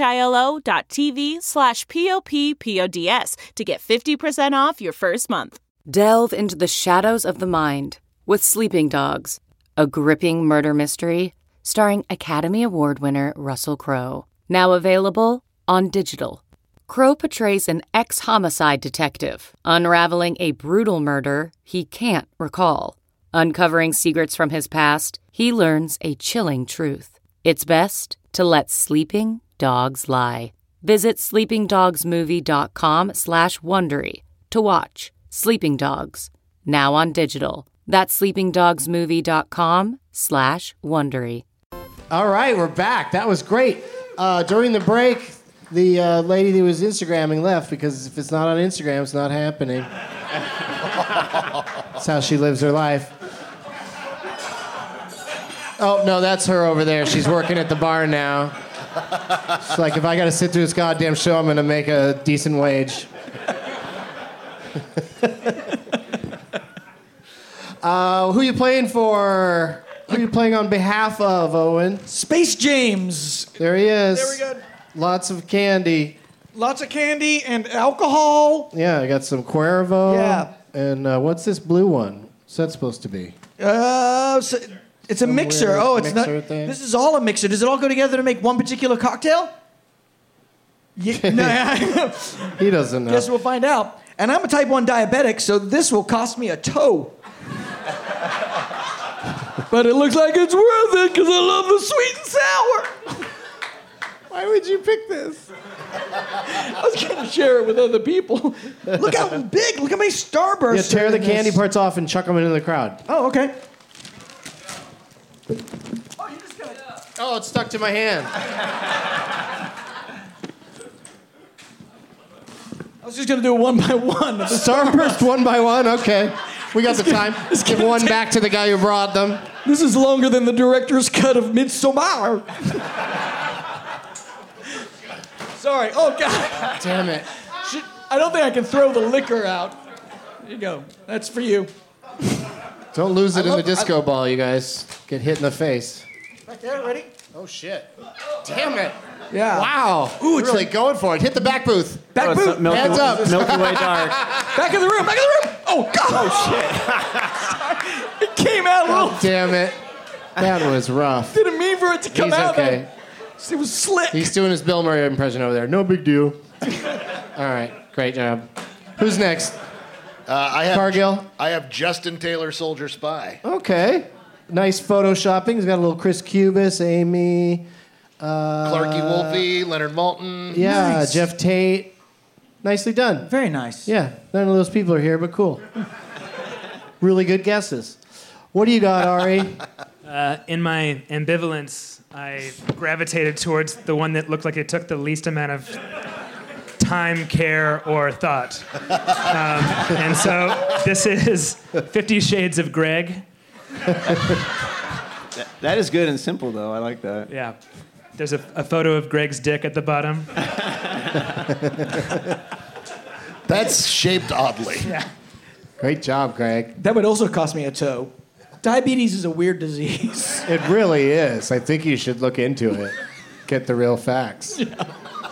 philo.tv/POPPODS to get 50% off your first month. Delve into the shadows of the mind with Sleeping Dogs, a gripping murder mystery starring Academy Award winner Russell Crowe. Now available on digital. Crowe portrays an ex-homicide detective, unraveling a brutal murder he can't recall. Uncovering secrets from his past, he learns a chilling truth. It's best to let sleeping dogs lie. Visit sleepingdogsmovie.com/Wondery to watch Sleeping Dogs, now on digital. That's sleepingdogsmovie.com/Wondery. All right, we're back. That was great. During the break, the lady who was Instagramming left because if it's not on Instagram, it's not happening. That's how she lives her life. Oh, no, that's her over there. She's working at the bar now. She's like, if I got to sit through this goddamn show, I'm going to make a decent wage. Who you playing for? Who you playing on behalf of, Owen? Space James. There he is. There we go. Lots of candy. Lots of candy and alcohol. Yeah, I got some Cuervo. Yeah. And what's this blue one? What's that supposed to be? So it's a mixer. Oh, it's not. Thing? This is all a mixer. Does it all go together to make one particular cocktail? Yeah. No. He doesn't know. Guess we'll find out. And I'm a type 1 diabetic, so this will cost me a toe. But it looks like it's worth it because I love the sweet and sour. Why would you pick this? I was going to share it with other people. Look how big. Look how many starbursts. Yeah, tear are the in candy this. parts off and chuck them into the crowd. Oh, okay. Oh, it's stuck to my hand. I was just going to do it one by one. Starburst one by one? Okay. We got the time. Give one back to the guy who brought them. This is longer than the director's cut of Midsommar. Sorry. Oh, God. Damn it. I don't think I can throw the liquor out. There you go. That's for you. Don't lose it in the disco ball, you guys. Get hit in the face. Back there, ready? Oh, shit. Damn it. Yeah. Wow. Ooh, it's really going for it. Hit the back booth. Back booth. Hands up. Milky Way dark. Back in the room. Back in the room. Oh, God. Oh, shit. It came out a little. Oh, damn it. That was rough. Didn't mean for it to come He's out. okay. It was slick. He's doing his Bill Murray impression over there. No big deal. All right. Great job. Who's next? Cargill? I have Justin Taylor, Soldier Spy. Okay. Nice photoshopping. He's got a little Chris Cubis, Amy. Clarky Wolfe, Leonard Maltin. Yeah, Nice. Jeff Tate. Nicely done. Very nice. Yeah, none of those people are here, but cool. Really good guesses. What do you got, Ari? In my ambivalence, I gravitated towards the one that looked like it took the least amount of time, care, or thought. And so this is 50 Shades of Greg. That is good and simple, though. I like that. Yeah. There's a photo of Greg's dick at the bottom. That's shaped oddly. Yeah. Great job, Greg. That would also cost me a toe. Diabetes is a weird disease. It really is. I think you should look into it. Get the real facts. Yeah.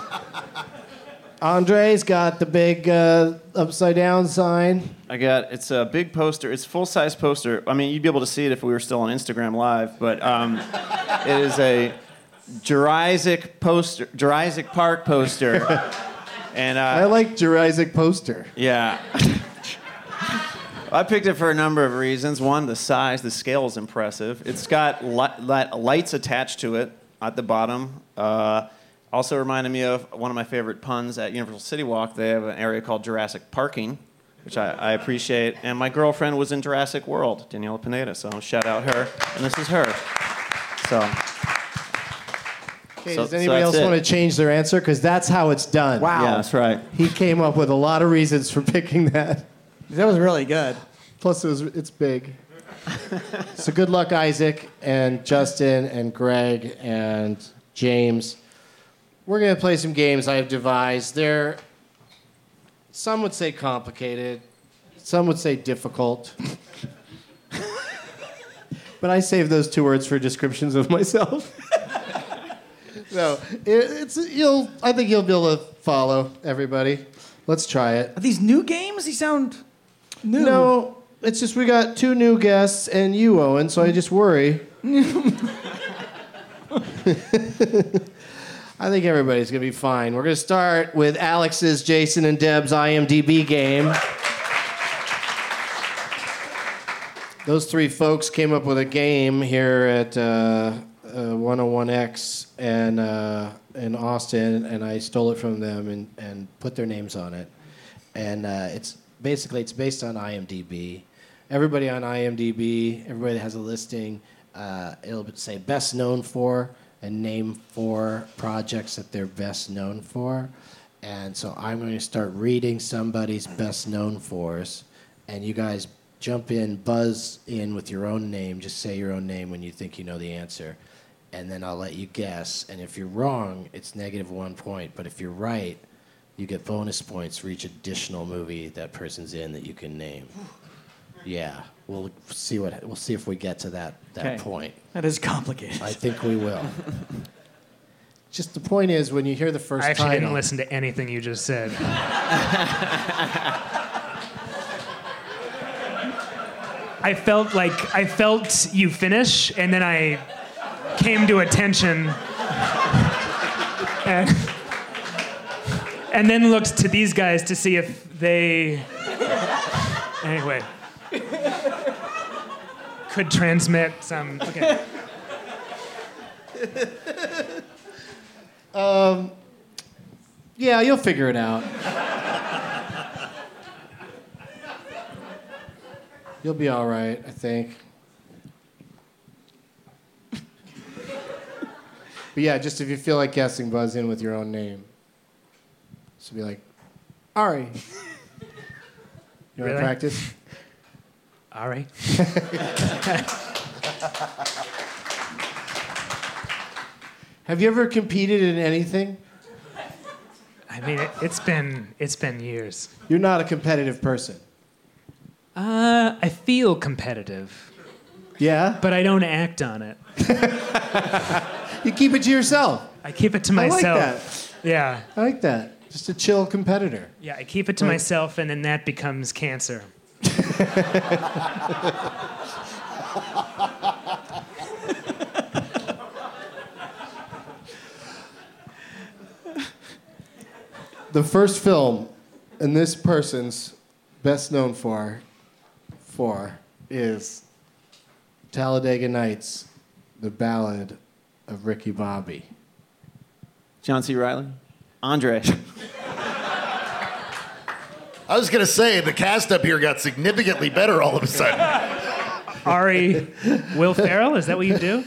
Andre's got the big upside down sign. It's a big poster. It's a full-size poster. I mean, you'd be able to see it if we were still on Instagram Live, but it is a Jurassic Park poster. And I like Jurassic poster. Yeah. I picked it for a number of reasons. One, the size, the scale is impressive. It's got lights attached to it at the bottom. Also reminded me of one of my favorite puns at Universal City Walk. They have an area called Jurassic Parking, which I appreciate. And my girlfriend was in Jurassic World, Daniela Pineda, so shout out her. And this is her. Okay, does anybody else want to change their answer? Because that's how it's done. Wow. Yeah, that's right. He came up with a lot of reasons for picking that. That was really good. Plus, it's big. So good luck, Isaac and Justin and Greg and James. We're going to play some games I've devised. Some would say complicated. Some would say difficult. But I save those two words for descriptions of myself. No, I think you'll be able to follow everybody. Let's try it. Are these new games? These sound new. No, it's just we got two new guests and you, Owen, so I just worry. I think everybody's going to be fine. We're going to start with Alex's, Jason, and Deb's IMDb game. Those three folks came up with a game here at 101X in Austin, and I stole it from them and put their names on it. And it's based on IMDb. Everybody on IMDb, everybody that has a listing, it'll say best known for and name 4 projects that they're best known for. And so I'm going to start reading somebody's best known fors, and you guys jump in, buzz in with your own name. Just say your own name when you think you know the answer. And then I'll let you guess. And if you're wrong, it's -1 point. But if you're right, you get bonus points for each additional movie that person's in that you can name. Yeah, we'll see if we get to that point. That is complicated. I think we will. Just the point is, when you hear the first I actually title, didn't listen to anything you just said. I felt you finish, and then I came to attention, and then looked to these guys to see if they, anyway, could transmit some. Okay. Yeah, you'll figure it out. You'll be all right, I think. But yeah, just if you feel like guessing, buzz in with your own name. So be like, Ari. You want to practice? Ari. Have you ever competed in anything? I mean, it's been years. You're not a competitive person. I feel competitive. Yeah? But I don't act on it. You keep it to yourself. I keep it to myself. I like that. Yeah. I like that. Just a chill competitor. Yeah, I keep it to myself, and then that becomes cancer. The first film, and this person's best known for is Talladega Nights, The Ballad of Ricky Bobby. John C. Reilly? Andre. I was going to say, the cast up here got significantly better all of a sudden. Ari, Will Ferrell, is that what you do?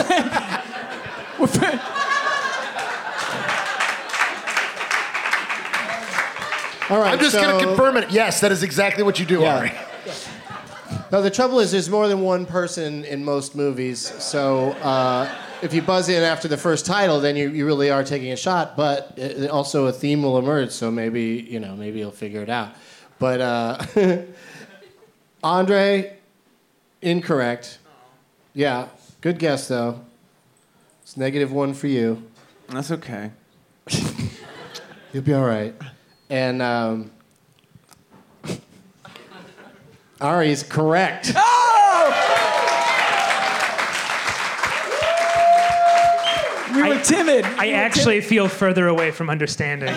All right, I'm just going to confirm it. Yes, that is exactly what you do, Ari. Now, the trouble is there's more than one person in most movies, so if you buzz in after the first title, then you really are taking a shot, but also a theme will emerge, so maybe you'll figure it out. But Andre, incorrect. Yeah, good guess, though. It's -1 for you. That's okay. You'll be all right. And Ari's correct. We were timid. I actually feel further away from understanding.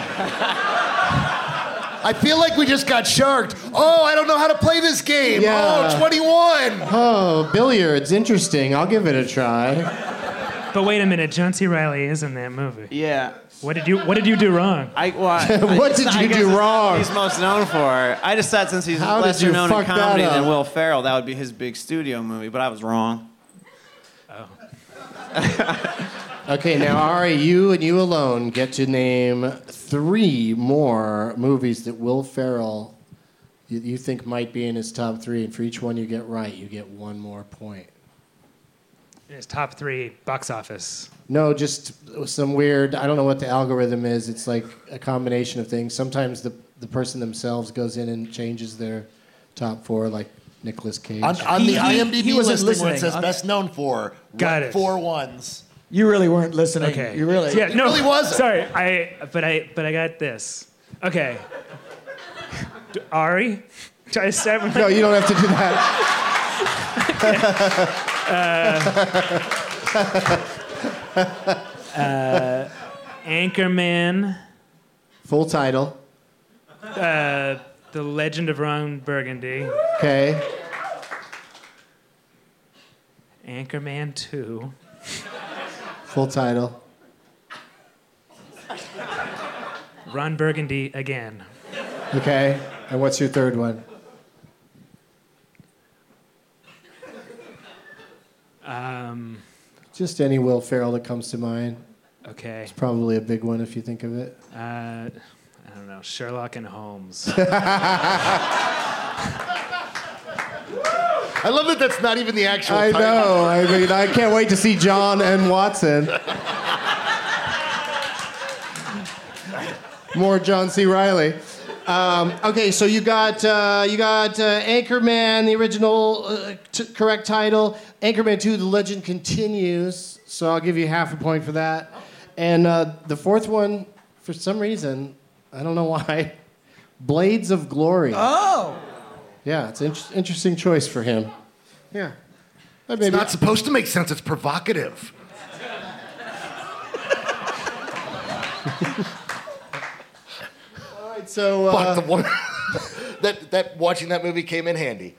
I feel like we just got sharked. Oh, I don't know how to play this game. Yeah. Oh, 21. Oh, billiards. Interesting. I'll give it a try. But wait a minute, John C. Reilly is in that movie. Yeah. What did you do wrong? What did you do wrong? He's most known for. I just thought since he's How did lesser you known in fuck that comedy than up? Will Ferrell, that would be his big studio movie. But I was wrong. Oh. Okay, now Ari, you alone get to name 3 more movies that Will Ferrell you think might be in his top 3, and for each one you get right, you get 1 more point. In his top 3 box office. No, just some weird, I don't know what the algorithm is. It's like a combination of things. Sometimes the person themselves goes in and changes their top 4, like Nicolas Cage. On the IMDb he wasn't listing where it listening. says best known for, Got it. 4 ones. You really weren't listening. Okay. You really. Yeah, no. really wasn't. Sorry, but I got this. Okay. Ari, try to start with No, you don't have to do that. Anchorman. Full title. The Legend of Ron Burgundy. Okay. Anchorman 2. Full title. Ron Burgundy again. Okay. And what's your third one? Just any Will Ferrell that comes to mind. Okay. It's probably a big one if you think of it. I don't know. Sherlock and Holmes. I love that that's not even the actual I title. know. I mean, I can't wait to see John and Watson. More John C. Reilly. Okay, so you got Anchorman, the original correct title. Anchorman 2, The Legend Continues. So I'll give you half a point for that. And the fourth one, for some reason, I don't know why, Blades of Glory. Oh. Yeah, it's an interesting choice for him. Yeah. It's not supposed to make sense. It's provocative. All right, so But the one that watching that movie came in handy.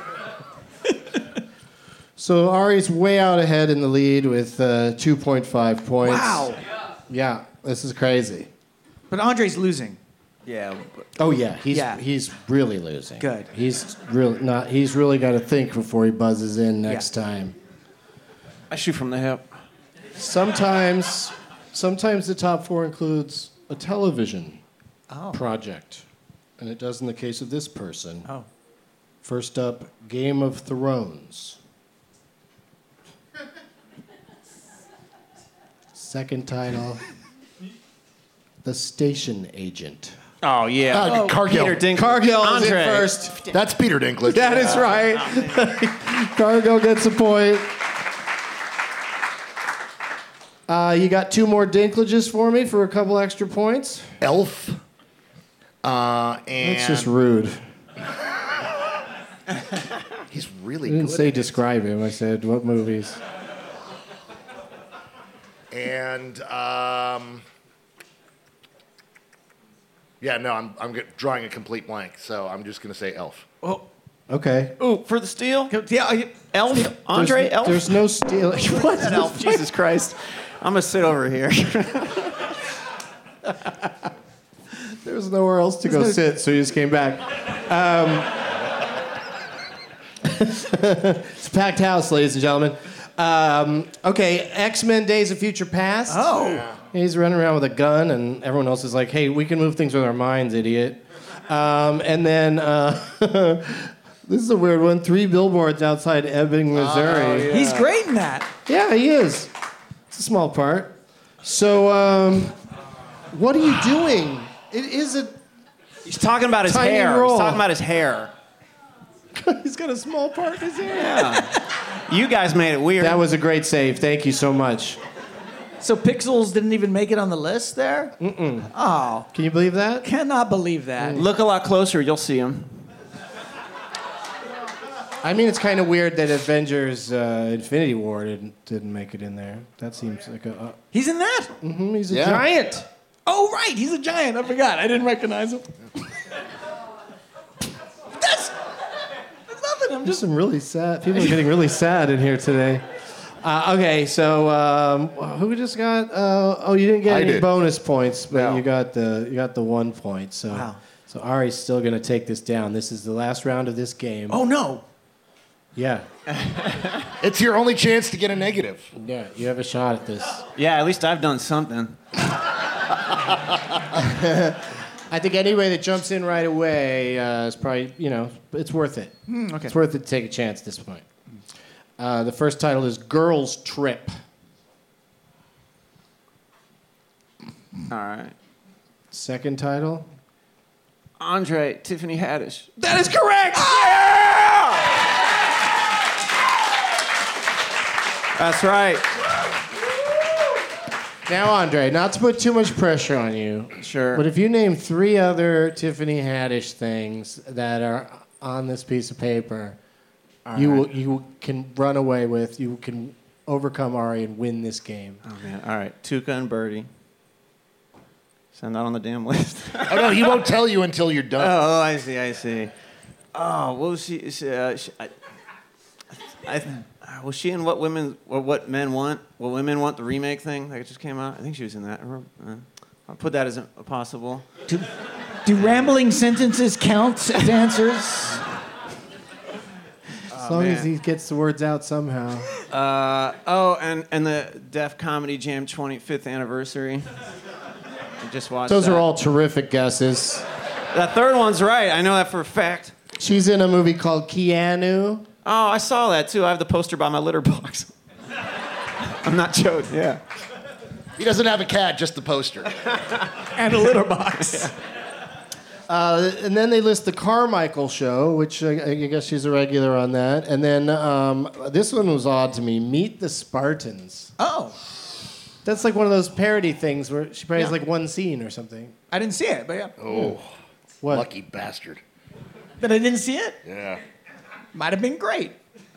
So Ari's way out ahead in the lead with 2.5 points. Wow. Yeah, this is crazy. But Andre's losing. Yeah. Oh yeah, he's really losing. Good. He's really got to think before he buzzes in next time. I shoot from the hip. Sometimes the top 4 includes a television project, and it does in the case of this person. Oh. First up, Game of Thrones. Second title, The Station Agent. Oh, yeah. Cargill. Peter Dinklage. Cargill is in Andre. first. That's Peter Dinklage. That is right. Cargill gets a point. You got 2 more Dinklages for me for a couple extra points. Elf. And That's just rude. he's really I didn't good. say describe him. I said what movies. And I'm drawing a complete blank, so I'm just gonna say Elf. Oh. Okay. Ooh, for the steal? Yeah. Elf? Andre, Elf? There's no steal. What? That Elf. Jesus Christ. I'm going to sit over here. There's nowhere else to go sit, so you just came back. It's a packed house, ladies and gentlemen. Okay, X-Men Days of Future Past. Oh. Yeah. He's running around with a gun, and everyone else is like, hey, we can move things with our minds, idiot. And then, this is a weird one, 3 billboards outside Ebbing, Missouri. Oh, yeah. He's great in that. Yeah, he is. It's a small part. So, what are you doing? It is a He's talking about his tiny hair. role. He's talking about his hair. He's got a small part in his hair. Yeah. You guys made it weird. That was a great save. Thank you so much. So Pixels didn't even make it on the list there? Mm-mm. Oh. Can you believe that? Cannot believe that. Look a lot closer, you'll see him. I mean, it's kind of weird that Avengers Infinity War didn't make it in there. That seems like a... He's in that? Mm-hmm, he's a giant. Oh, right. He's a giant. I forgot. I didn't recognize him. That's nothing. I'm There's just... some really sad... People are getting really sad in here today. Okay, so who just got... you didn't get any bonus points, but you got the 1 point. So, Wow. So Ari's still going to take this down. This is the last round of this game. Oh, no. Yeah. It's your only chance to get a negative. Yeah, you have a shot at this. Yeah, at least I've done something. I think anybody that jumps in right away is probably, it's worth it. Okay. It's worth it to take a chance at this point. The first title is Girls Trip. All right. Second title? Andre, Tiffany Haddish. That is correct! That's right. Now, Andre, not to put too much pressure on you. Sure. But if you name 3 other Tiffany Haddish things that are on this piece of paper, you can run away with, you can overcome Ari and win this game. Oh, man. All right. Tuca and Birdie. Send that on the damn list. Oh, no, he won't tell you until you're done. Oh, I see. Oh, what was she? Was she in What Men Want? What Women Want, the remake thing that just came out? I think she was in that. I'll put that as a possible. Do rambling sentences count as answers? As long as he gets the words out somehow. And the Def Comedy Jam 25th anniversary. I just watched Those that. are all terrific guesses. That third one's right. I know that for a fact. She's in a movie called Keanu. Oh, I saw that too. I have the poster by my litter box. I'm not joking. Yeah. He doesn't have a cat, just the poster. And a litter box. And then they list the Carmichael Show, which I guess she's a regular on that. And then this one was odd to me. Meet the Spartans. Oh. That's like one of those parody things where she probably has like one scene or something. I didn't see it, but yeah. Oh, what? Lucky bastard. But I didn't see it? Yeah. Might have been great.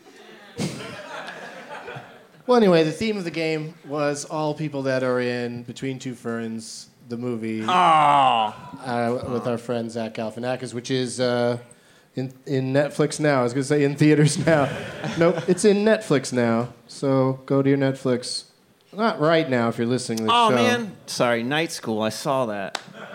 Well, anyway, the theme of the game was all people that are in Between Two Ferns, the movie, with our friend Zach Galifianakis, which is in Netflix now. I was going to say in theaters now. Nope, it's in Netflix now. So go to your Netflix. Not right now if you're listening to the show. Oh, man. Sorry, Night School. I saw that.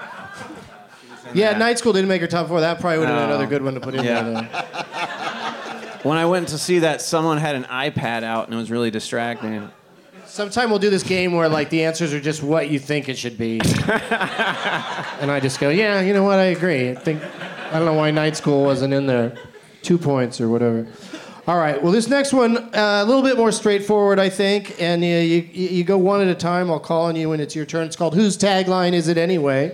Yeah, Night School didn't make her top 4. That probably would have been No. another good one to put in Yeah. there. Though. When I went to see that, someone had an iPad out and it was really distracting. Sometime we'll do this game where like the answers are just what you think it should be, and I just go, yeah, you know what, I agree. I don't know why Night School wasn't in there. 2 points or whatever. All right. Well, this next one a little bit more straightforward, I think, and you go one at a time. I'll call on you when it's your turn. It's called Whose Tagline Is It Anyway?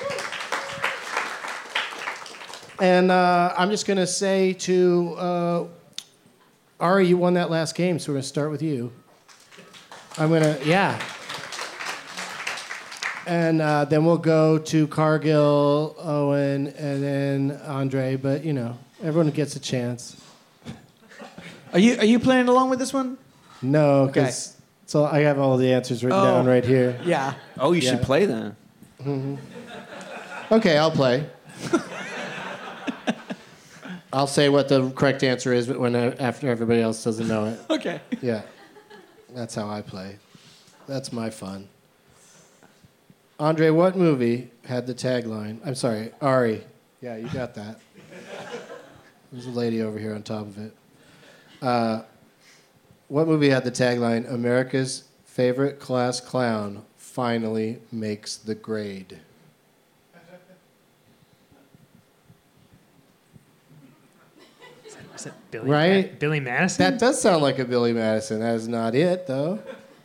And I'm just gonna say to Ari, you won that last game, so we're gonna start with you. Yeah. And then we'll go to Cargill, Owen, and then Andre. But, everyone gets a chance. Are you playing along with this one? No, because so I have all the answers written down right here. Yeah. Oh, you should play then. Mm-hmm. Okay, I'll play. I'll say what the correct answer is after everybody else doesn't know it. Okay. Yeah. That's how I play. That's my fun. Andre, what movie had the tagline? I'm sorry, Ari. Yeah, you got that. There's a lady over here on top of it. What movie had the tagline, America's favorite class clown finally makes the grade? Is it Billy Right? Billy Madison? That does sound like a Billy Madison. That is not it, though.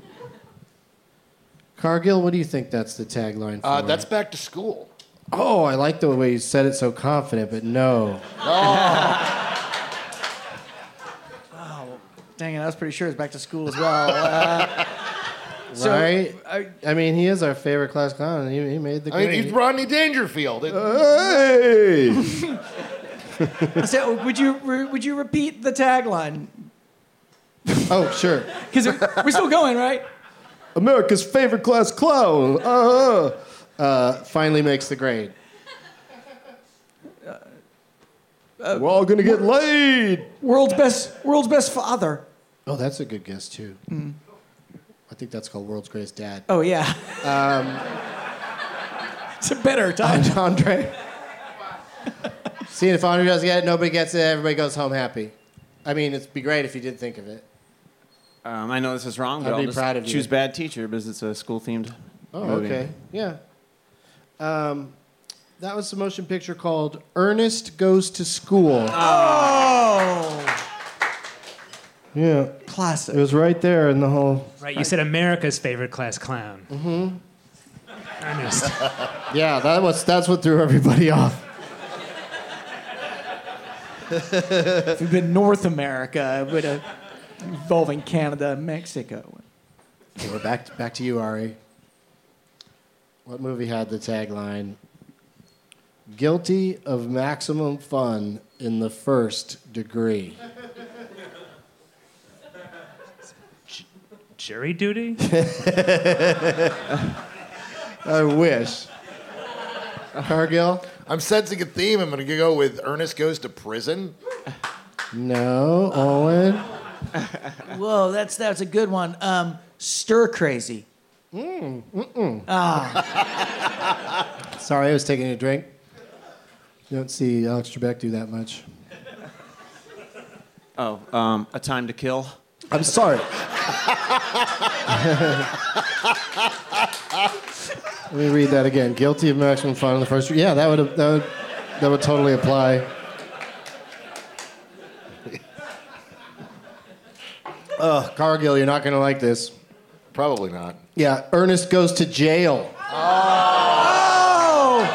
Cargill, what do you think that's the tagline for? That's Back to School. Oh, I like the way you said it so confident, but no. Dang it, I was pretty sure it's back to school as well. Right? I mean, he is our favorite class clown, and he made the grade. He's Rodney Dangerfield. Hey! So, would you repeat the tagline? Oh, sure. Because we're still going, right? America's favorite class clown. Finally makes the grade. We're all gonna get laid. World's best father. Oh, that's a good guess too. I think that's called World's Greatest Dad. Oh yeah. It's a better time. Andre. See, if Andre doesn't get it, nobody gets it. Everybody goes home happy. I mean, it'd be great if you did think of it. I know this is wrong, but I'd I'll be just proud of you. choose Bad Teacher because it's a school-themed Oh, movie. okay. Yeah. That was the motion picture called Ernest Goes to School. Oh. Yeah. Classic. It was right there in the whole... Right, you said America's favorite class clown. Mm-hmm. Ernest. Yeah, that's what threw everybody off. If we'd been North America, it would have involving Canada and Mexico. Okay, we're back to you, Ari. What movie had the tagline, guilty of maximum fun in the first degree? Jury duty? I wish. Cargill? I'm sensing a theme. I'm going to go with Ernest Goes to Prison. No. Owen? Whoa, that's a good one. Stir Crazy. Mm-mm. Ah. Sorry, I was taking a drink. You don't see Alex Trebek do that much. Oh, A Time to Kill. I'm sorry. Let me read that again. Guilty of maximum fun in the first. Yeah, that would totally apply. Cargill, you're not going to like this. Probably not. Yeah, Ernest Goes to Jail. Oh!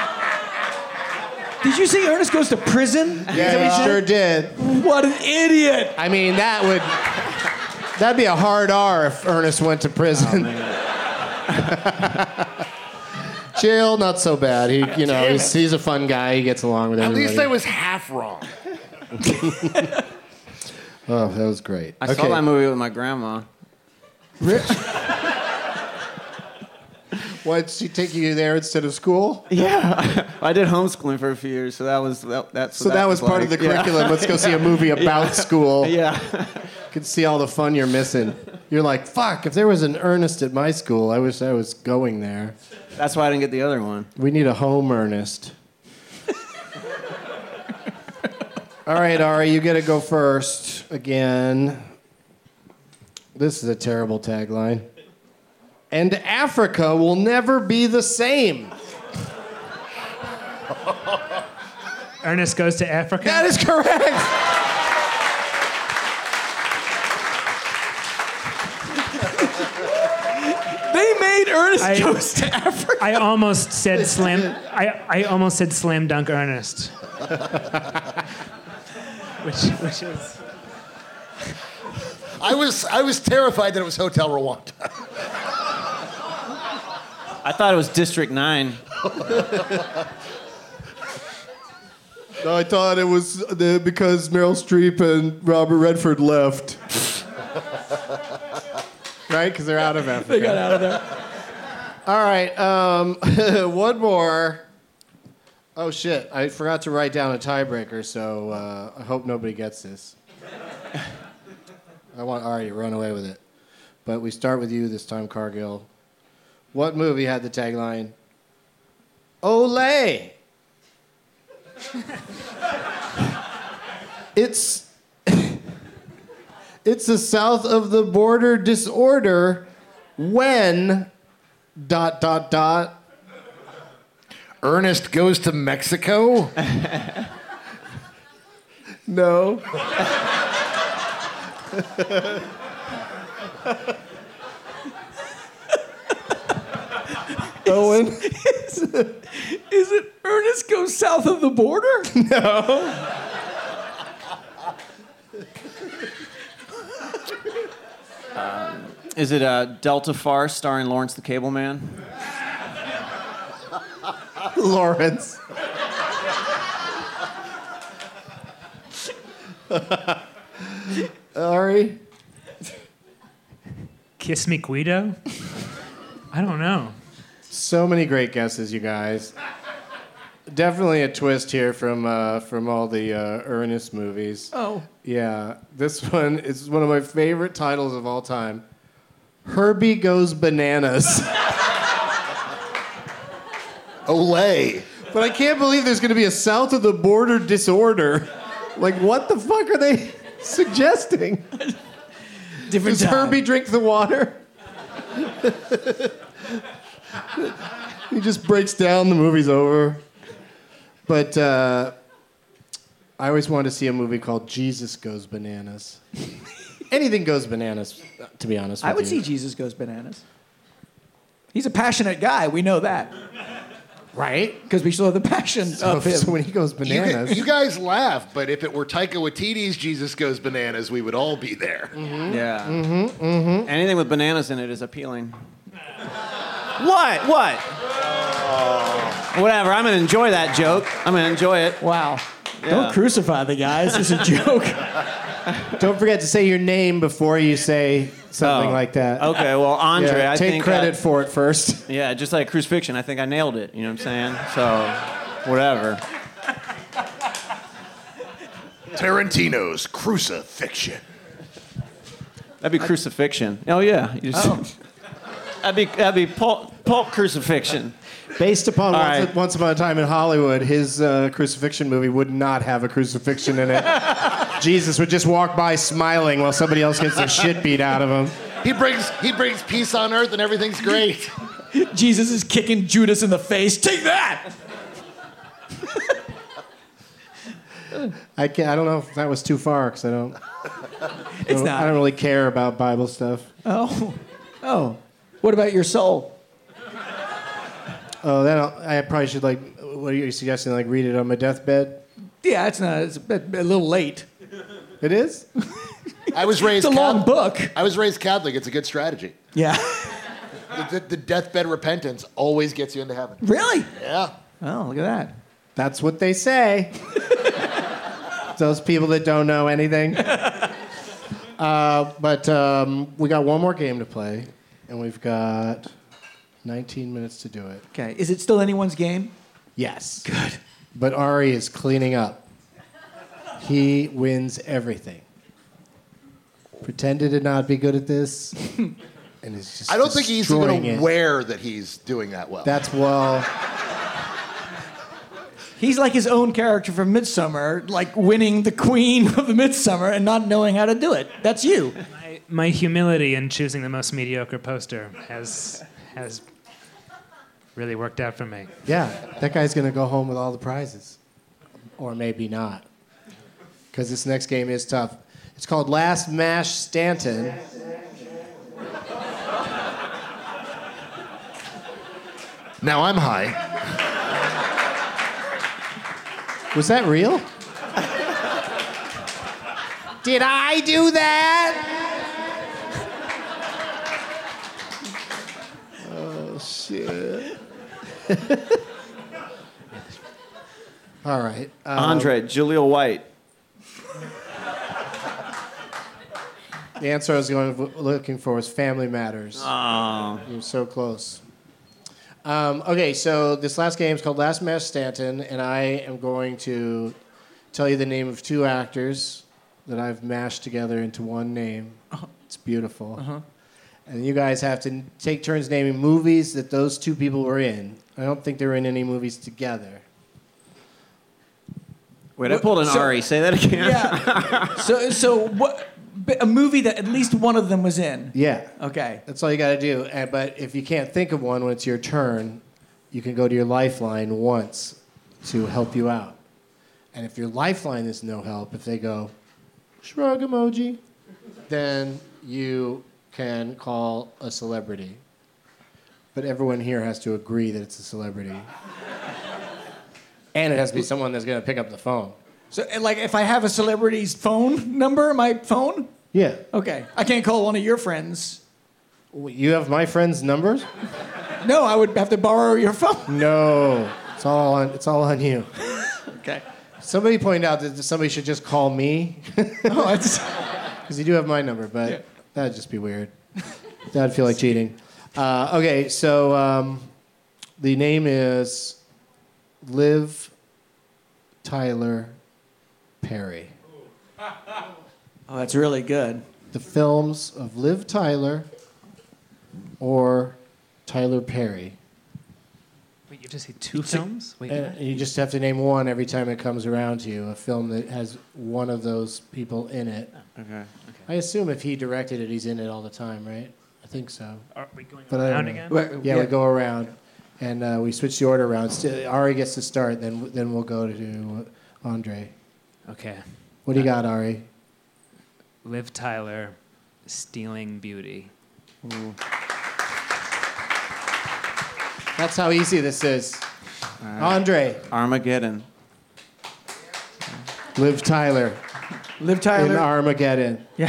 Did you say Ernest Goes to Prison? Yeah, he sure did. What an idiot! I mean, that'd be a hard R if Ernest went to prison. Jail, not so bad. He's a fun guy. He gets along with everybody. At least I was half wrong. Oh, that was great. I saw that movie with my grandma. Why did she take you there instead of school? Yeah, I did homeschooling for a few years, so that was part of the curriculum. Let's go see a movie about school. Yeah, you can see all the fun you're missing. You're like, fuck! If there was an Ernest at my school, I wish I was going there. That's why I didn't get the other one. We need a home Ernest. All right, Ari, you get to go first again. This is a terrible tagline. And Africa will never be the same. Ernest Goes to Africa? That is correct. They made Ernest Goes to Africa. I almost said slam. I almost said slam dunk Ernest. which is. I was terrified that it was Hotel Rwanda. I thought it was District 9. No, I thought it was because Meryl Streep and Robert Redford left. Right? Because they're out of Africa. They got out of there. All right, one more. Oh, shit. I forgot to write down a tiebreaker, so I hope nobody gets this. I want Ari to run away with it. But we start with you this time, Cargill. What movie had the tagline, Olay? It's a south of the border disorder when ... Ernest Goes to Mexico? No. Owen? Is it Ernest Goes South of the Border? No. Is it a Delta Farce starring Lawrence the Cable Man? Lawrence. Ari? Kiss Me Guido? I don't know. So many great guesses, you guys. Definitely a twist here from all the Ernest movies. Oh. Yeah, this one is one of my favorite titles of all time. Herbie Goes Bananas. Olay. But I can't believe there's going to be a south of the border disorder. Like, what the fuck are they suggesting? Different Does time. Herbie drink the water? He just breaks down, the movie's over. But I always wanted to see a movie called Jesus Goes Bananas. Anything goes bananas, to be honest with you. I would see Jesus Goes Bananas. He's a passionate guy. We know that. Right? Because we saw the passion of him. So when he goes bananas... You guys laugh, but if it were Taika Waititi's Jesus Goes Bananas, we would all be there. Mm-hmm. Yeah. Mm-hmm, mm-hmm. Anything with bananas in it is appealing. What? Whatever. I'm going to enjoy that joke. I'm going to enjoy it. Wow. Yeah. Don't crucify the guy. It's just a joke. Don't forget to say your name before you say something like that. Okay, well, Andre, Yeah, I take think... credit for it first. Yeah, just like crucifixion, I think I nailed it. You know what I'm saying? So, whatever. Tarantino's Crucifixion. That'd be crucifixion. Oh, yeah. You just, That'd be pulp crucifixion. Based upon All right. Once Upon a Time in Hollywood, his crucifixion movie would not have a crucifixion in it. Jesus would just walk by smiling while somebody else gets their shit beat out of him. He brings peace on earth and everything's great. Jesus is kicking Judas in the face. Take that! I don't know if that was too far because I don't really care about Bible stuff. Oh. What about your soul? Oh, I probably should what are you suggesting? Like read it on my deathbed? Yeah, it's a little late. It is? I was raised. It's a long book. I was raised Catholic. It's a good strategy. Yeah. The deathbed repentance always gets you into heaven. Really? Yeah. Oh, look at that. That's what they say. Those people that don't know anything. But we got one more game to play, and we've got 19 minutes to do it. Okay. Is it still anyone's game? Yes. Good. But Ari is cleaning up. He wins everything. Pretended to not be good at this, and is just I don't think he's even destroying it. aware that he's doing that well. That's well. He's like his own character from Midsommar, like winning the queen of the Midsommar and not knowing how to do it. That's you. My humility in choosing the most mediocre poster has really worked out for me. Yeah, that guy's going to go home with all the prizes. Or maybe not. Because this next game is tough. It's called Last Mash Stanton. Now I'm high. Was that real? Did I do that? Oh, shit. All right. Andre, Julia White. The answer I was looking for was Family Matters. Oh. You were so close. Okay, so this last game is called Last Mash Stanton, and I am going to tell you the name of two actors that I've mashed together into one name. It's beautiful. And you guys have to take turns naming movies that those two people were in. I don't think they were in any movies together. Wait, I pulled an Ari. Say that again. Yeah. So what? A movie that at least one of them was in. Yeah. Okay. That's all you got to do. But if you can't think of one when it's your turn, you can go to your lifeline once to help you out. And if your lifeline is no help, if they go, shrug emoji, then you can call a celebrity. But everyone here has to agree that it's a celebrity. And it has to be someone that's going to pick up the phone. So, like, if I have a celebrity's phone number, my phone? Yeah. Okay. I can't call one of your friends. You have my friend's numbers? No, I would have to borrow your phone. No. It's all on you. Okay. Somebody pointed out that somebody should just call me. Oh, it's... Because you do have my number, but that'd just be weird. That'd feel like cheating. Okay, so the name is Liv Tyler Perry. Oh, that's really good. The films of Liv Tyler or Tyler Perry. Wait, you have to say two films? Wait, You just have to name one every time it comes around to you, a film that has one of those people in it. Okay. I assume if he directed it, he's in it all the time, right? I think so. Are we going But I don't around know. again? Yeah, we go around, and we switch the order around. Ari gets to start, then we'll go to Andre. Okay. What do you got, Ari? Liv Tyler, Stealing Beauty. Ooh. That's how easy this is. Andre. Armageddon. Liv Tyler. Liv Tyler. In Armageddon. Yeah.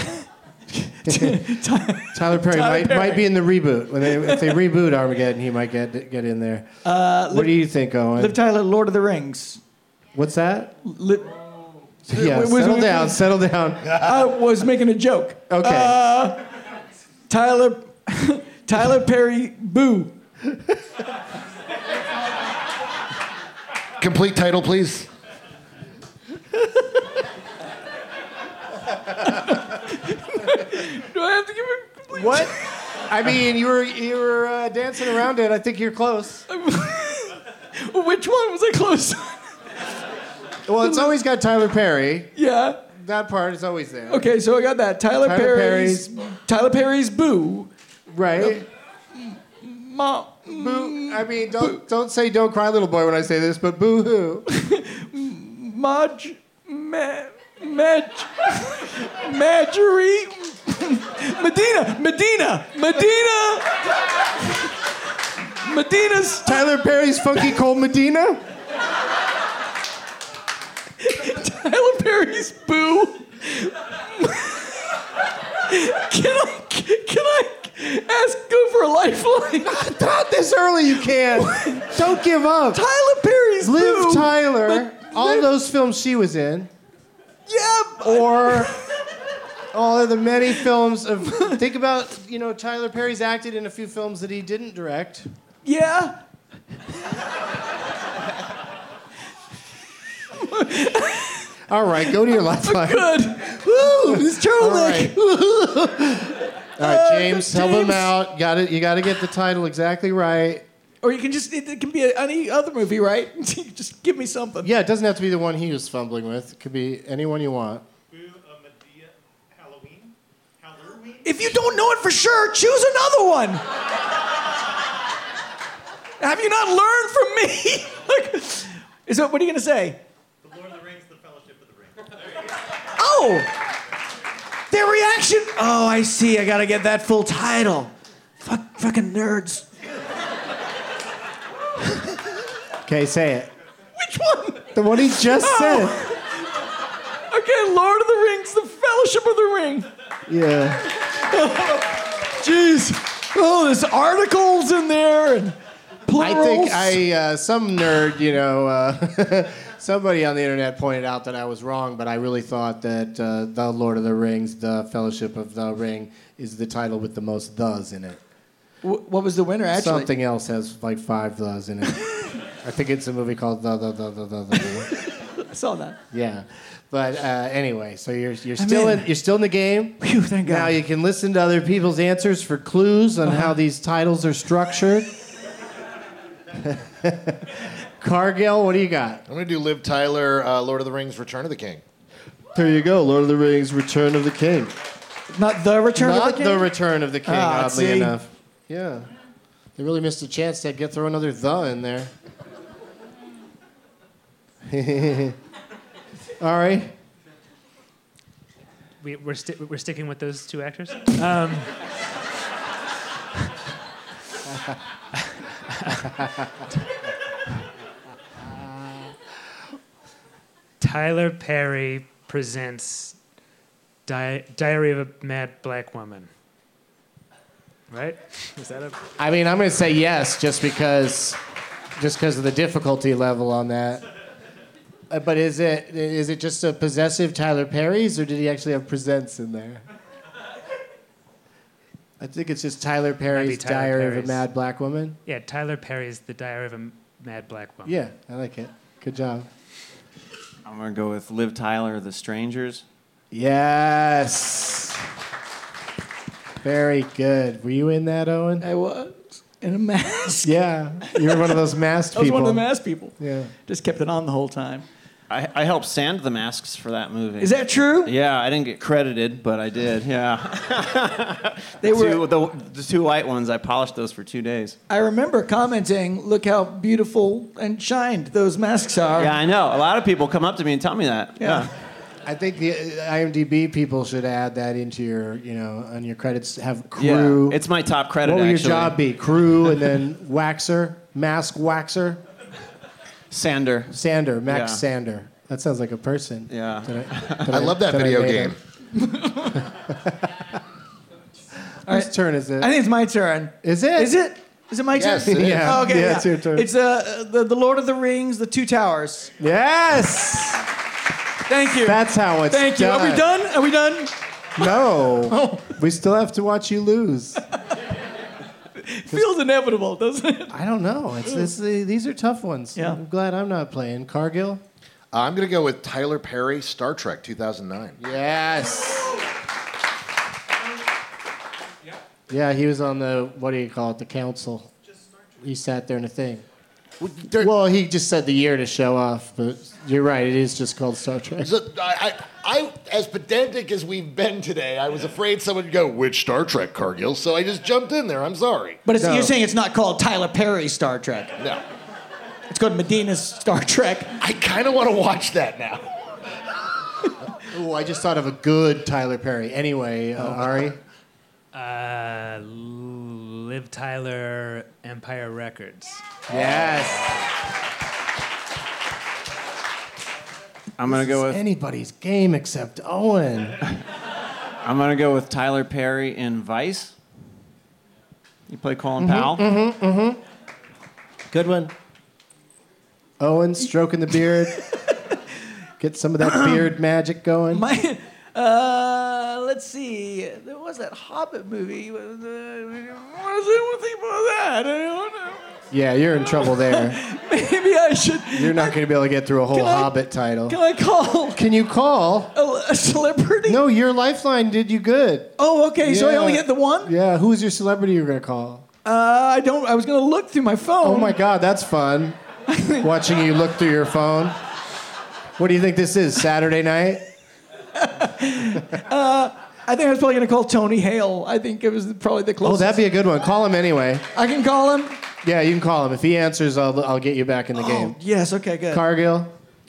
Tyler Perry Tyler Perry. might be in the reboot. If they reboot Armageddon, he might get in there. What do you think, Owen? Liv Tyler, Lord of the Rings. What's that? Yeah, settle down. I was making a joke. Okay. Tyler Perry, Boo. Complete title, please. Do I have to give a complete? What? I mean, you were dancing around it. I think you're close. Which one was I close on? Well, it's always got Tyler Perry. Yeah. That part is always there. Okay, so I got that. Tyler Perry's Boo. Right. Mom. Boo. I mean, don't say "Don't cry, little boy" when I say this, but boo hoo. Marjorie. Medina's Tyler Perry's Funky Cold Medina. Tyler Perry's Boo. Can I go for a lifeline? Not this early, you can't. Don't give up. Tyler Perry's Liv Boo. Tyler. All those films she was in. Yeah. Or all of the many films of. Think about, Tyler Perry's acted in a few films that he didn't direct. Yeah. All right, go to your lifeline. Good. Woo, this turtleneck. All right, James, help him out. You got to get the title exactly right. Or you can just, it can be any other movie, right? Just give me something. Yeah, it doesn't have to be the one he was fumbling with. It could be anyone you want. If you don't know it for sure, choose another one. Have you not learned from me? What are you going to say? The Lord of the Rings, The Fellowship of the Ring. Oh! Their reaction. Oh, I see. I got to get that full title. Fucking nerds. Okay, say it. Which one? The one he just said. Okay, Lord of the Rings, The Fellowship of the Ring. Yeah. Jeez. Oh, there's articles in there and plurals. I think some nerd, somebody on the internet pointed out that I was wrong, but I really thought that The Lord of the Rings, The Fellowship of the Ring is the title with the most thes in it. What was the winner, actually? Something else has like 5 thes in it. I think it's a movie called The. I saw that. Yeah. But anyway, so you're still in the game. Phew, thank God. Now you can listen to other people's answers for clues on how these titles are structured. Cargill, what do you got? I'm going to do Liv Tyler, Lord of the Rings, Return of the King. There you go, Lord of the Rings, Return of the King. Not The Return of the King? Not The Return of the King, oddly see? enough. Yeah. They really missed a chance to throw another the in there. All right. We're sticking with those two actors. Tyler Perry presents Diary of a Mad Black Woman. Right? Is that a? I mean, I'm going to say yes, just because of the difficulty level on that. But is it just a possessive Tyler Perry's, or did he actually have presents in there? I think it's just Tyler Perry's Diary of a Mad Black Woman. Yeah, Tyler Perry's The Diary of a Mad Black Woman. Yeah, I like it. Good job. I'm going to go with Liv Tyler, The Strangers. Yes. Very good. Were you in that, Owen? I was. In a mask. Yeah. You were one of those masked people. I was one of the masked people. Yeah. Just kept it on the whole time. I helped sand the masks for that movie. Is that true? Yeah, I didn't get credited, but I did. Yeah. They were the 2 white ones. I polished those for 2 days. I remember commenting, "Look how beautiful and shined those masks are." Yeah, I know. A lot of people come up to me and tell me that. Yeah. I think the IMDb people should add that into your, on your credits. Have crew. Yeah, it's my top credit. What would actually. your job be? Crew and then waxer, mask waxer. Sander, Max Sander. That sounds like a person. Yeah. I love that video game. Whose turn is it? I think it's my turn. Is it? Is it my Yes, turn? it is. Yeah. Oh, okay, Yeah, it's your turn. It's the Lord of the Rings, The Two Towers. Yes. Thank you. That's how it's Thank you. done. Are we done? No. We still have to watch you lose. Feels inevitable, doesn't it? I don't know. These are tough ones. Yeah. I'm glad I'm not playing. Cargill? I'm going to go with Tyler Perry, Star Trek 2009. Yes. Yeah, he was on the, what do you call it, the council. He sat there in a thing. Well, he just said the year to show off, but you're right, it is just called Star Trek. So, I, as pedantic as we've been today, I was afraid someone would go, which Star Trek, Cargill? So I just jumped in there. I'm sorry. But you're saying it's not called Tyler Perry's Star Trek. No. It's called Medina's Star Trek. I kind of want to watch that now. Oh, I just thought of a good Tyler Perry. Anyway, Ari? Liv Tyler, Empire Records. Yes. I'm going to go with anybody's game except Owen. I'm going to go with Tyler Perry in Vice. You play Colin Powell? Good one. Owen stroking the beard. Get some of that beard magic going. Let's see. There was that Hobbit movie. What does anyone think about that? I don't know. Yeah, you're in trouble there. Maybe I should. You're not going to be able to get through a whole Hobbit title. Can I call? Can you call? A celebrity? No, your Lifeline did you good. Oh, okay. So I only get the one? Yeah, who's your celebrity you're going to call? I don't. I was gonna look through my phone. Oh my God, that's fun. Watching you look through your phone. What do you think this is? Saturday night? I think I was probably gonna call Tony Hale. I think it was probably the Oh, closest. that'd be a good one. Call him anyway. I can call him. Yeah, you can call him. If he answers, I'll get you back in the game. Yes. Okay. Good. Cargill,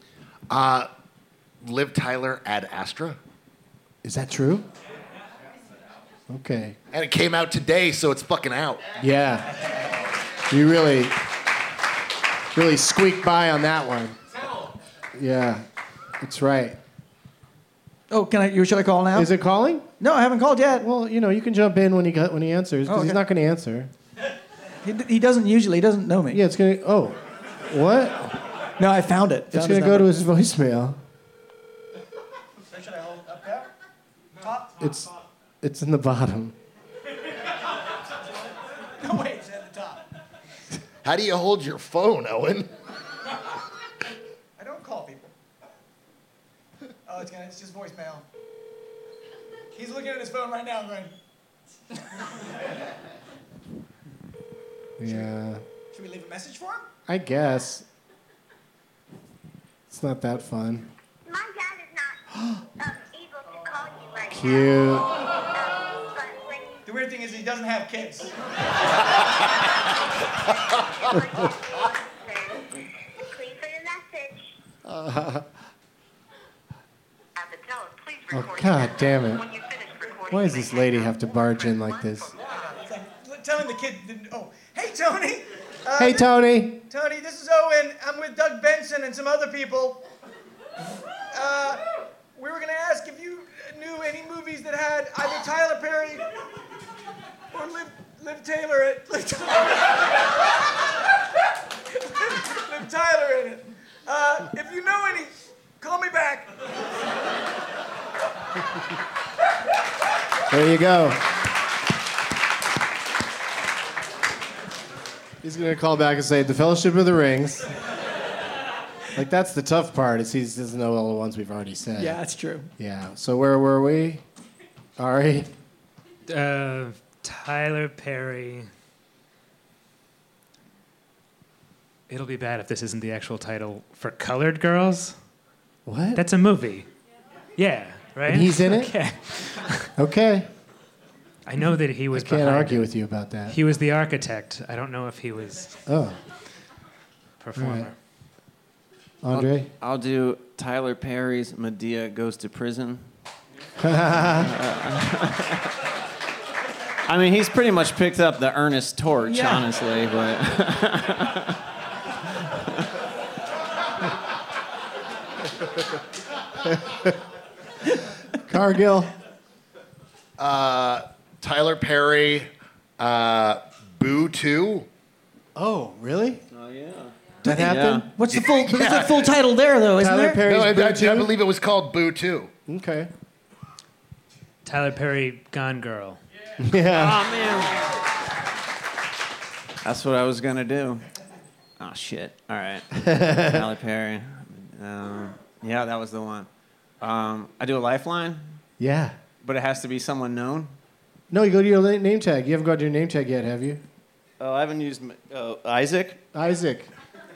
Liv Tyler Ad Astra. is that true? Okay. And it came out today, so it's fucking out. Yeah. You really squeaked by on that one. Yeah, that's right. Oh, should I call now? Is it calling? No, I haven't called yet. Well, you can jump in when he answers, because he's not going to answer. He doesn't usually. He doesn't know me. Yeah, it's going to... Oh, what? No, I found it. It's going to go to his voicemail. Should I hold it up there? Top? It's in the bottom. No, wait, it's at the top. How do you hold your phone, Owen? I don't call people. Oh, it's just voicemail. He's looking at his phone right now going... Yeah. Should we leave a message for him? I guess. It's not that fun. My dad is not able to call you right Cute. The weird thing is he doesn't have kids. Please for your message. At the tone, please Oh, record God damn it. when you finish recording. Why does this lady have to barge in like this? It's like telling the kid, oh, hey, Tony. Hey, Tony. Tony, this is Owen. I'm with Doug Benson and some other people. We were going to ask if you knew any movies that had either Tyler Perry or Liv Tyler in it. If you know any, call me back. There you go. He's going to call back and say, The Fellowship of the Rings. Like, that's the tough part, is he doesn't know all the ones we've already said. Yeah, that's true. Yeah. So where were we? Ari? Tyler Perry. It'll be bad if this isn't the actual title for Colored Girls. What? That's a movie. Yeah, right? And he's in it? Okay. Okay. I know that he was I can't behind argue it. with you about that. He was the architect. I don't know if he was performer. Right. Andre? I'll do Tyler Perry's Medea Goes to Prison. I mean, he's pretty much picked up the Ernest torch, honestly, but... Cargill? Tyler Perry, Boo 2. Oh, really? Oh, yeah. That happened? What's the full? There's a full title there, though, isn't Tyler there? Perry's No, Boo I 2? believe it was called Boo 2. Okay. Tyler Perry, Gone Girl. Yeah. Oh, man. That's what I was going to do. Oh, shit. All right. Tyler Perry. Yeah, that was the one. I do a lifeline, Yeah. but it has to be someone known. No, you go to your name tag. You haven't got your name tag yet, have you? Oh, I haven't used Isaac. Isaac.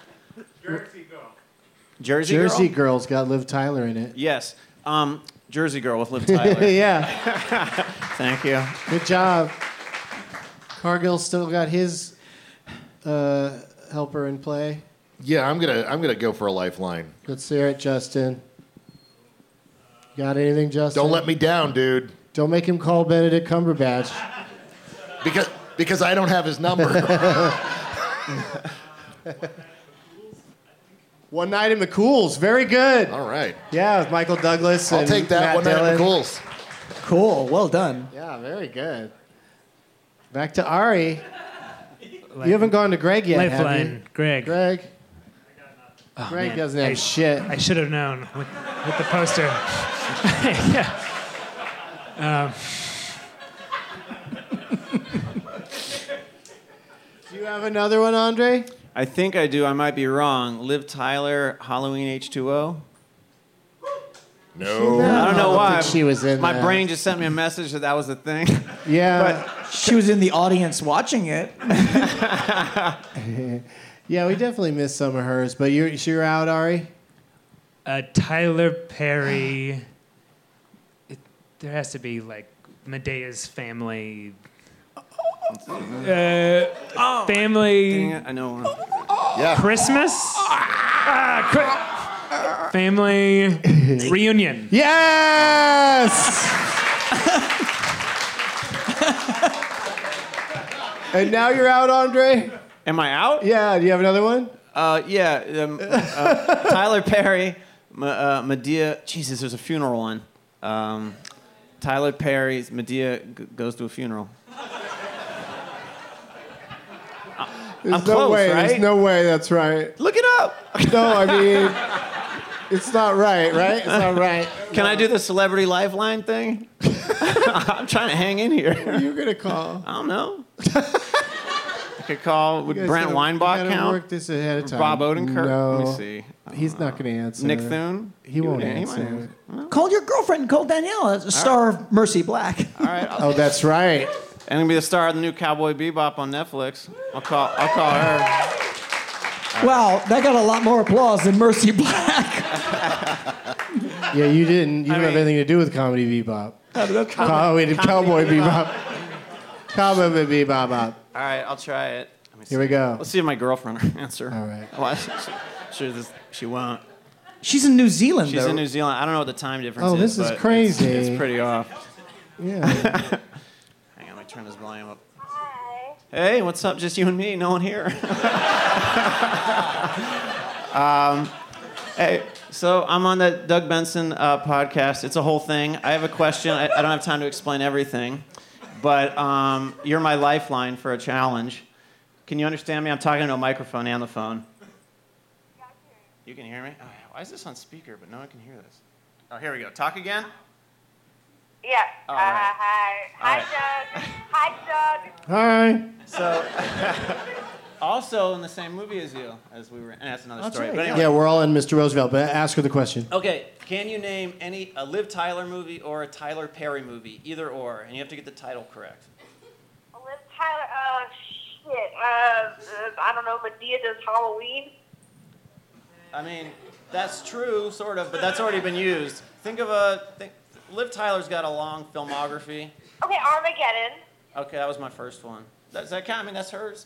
Jersey Jersey Girl? Girl's got Liv Tyler in it. Yes. Jersey Girl with Liv Tyler. Yeah. Thank you. Good job. Cargill still got his helper in play. Yeah, I'm gonna go for a lifeline. Let's hear it, Justin. Got anything, Justin? Don't let me down, dude. Don't make him call Benedict Cumberbatch. Because I don't have his number. One Night in the Cools. Very good. All right. Yeah, with Michael Douglas I'll and take that. Matt One Night in Dillon. the Cools. Cool. Well done. Yeah, very good. Back to Ari. You haven't gone to Greg yet, have you? Lifeline, Greg. Greg. Oh, Greg man. doesn't have shit. I should have known with the poster. Yeah. Do you have another one, Andre? I think I do. I might be wrong. Liv Tyler, Halloween H2O. No. I don't know why. think she was in My that. brain just sent me a message that was the thing. Yeah. But She was in the audience watching it. Yeah, we definitely missed some of hers, but you're out, Ari? Tyler Perry. There has to be like Medea's family. Family. Dang it, I know one. Yeah. Christmas. Family reunion. Yes! And now you're out, Andre? Am I out? Yeah, do you have another one? Tyler Perry, Medea. Jesus, there's a funeral one. Tyler Perry's Medea goes to a funeral. There's I'm close, way. right? There's no way that's right. Look it up. No, I mean, it's not right? It's not right. Can I do the celebrity lifeline thing? I'm trying to hang in here. Who are you gonna call? I don't know. I could call. Would Brent Weinbach count? Work this ahead of time. Bob Odenkirk? No. Let me see. He's not gonna answer. Nick Thune? He won't might answer. Call your girlfriend, call Danielle, a star of Mercy Black. All right. Oh, that's right. And gonna be the star of the new Cowboy Bebop on Netflix. I'll call her. Wow, that got a lot more applause than Mercy Black. Yeah, you didn't. You don't have anything to do with Comedy Bebop. Cowboy Bebop. Cowboy Bebop. All right, I'll try it. Let me see. Here we go. Let's see if my girlfriend will answer. All right. Well, she won't. She's in New Zealand, She's though. in New Zealand. I don't know what the time difference Oh, is. this is but crazy. It's pretty off. Yeah. Hang on, let me turn this volume up. Hey, what's up? Just you and me, no one here. Hey, so I'm on the Doug Benson podcast. It's a whole thing. I have a question. I don't have time to explain everything, but you're my lifeline for a challenge. Can you understand me? I'm talking to a microphone and the phone. You can hear me? Oh, why is this on speaker, but no one can hear this? Oh, here we go. Talk again? Yeah. All right. Hi, All Doug. Hi, Doug. Hi. So, also in the same movie as you, as we were, and that's another story. right, But anyway. Yeah, we're all in Mr. Roosevelt, but ask her the question. Okay, can you name a Liv Tyler movie or a Tyler Perry movie, either or, and you have to get the title correct. Liv Tyler. Shit. I don't know. Medea does Halloween. I mean, that's true, sort of, but that's already been used. Think of Liv Tyler's got a long filmography. Okay, Armageddon. Okay, that was my first one. Does that count? I mean, that's hers.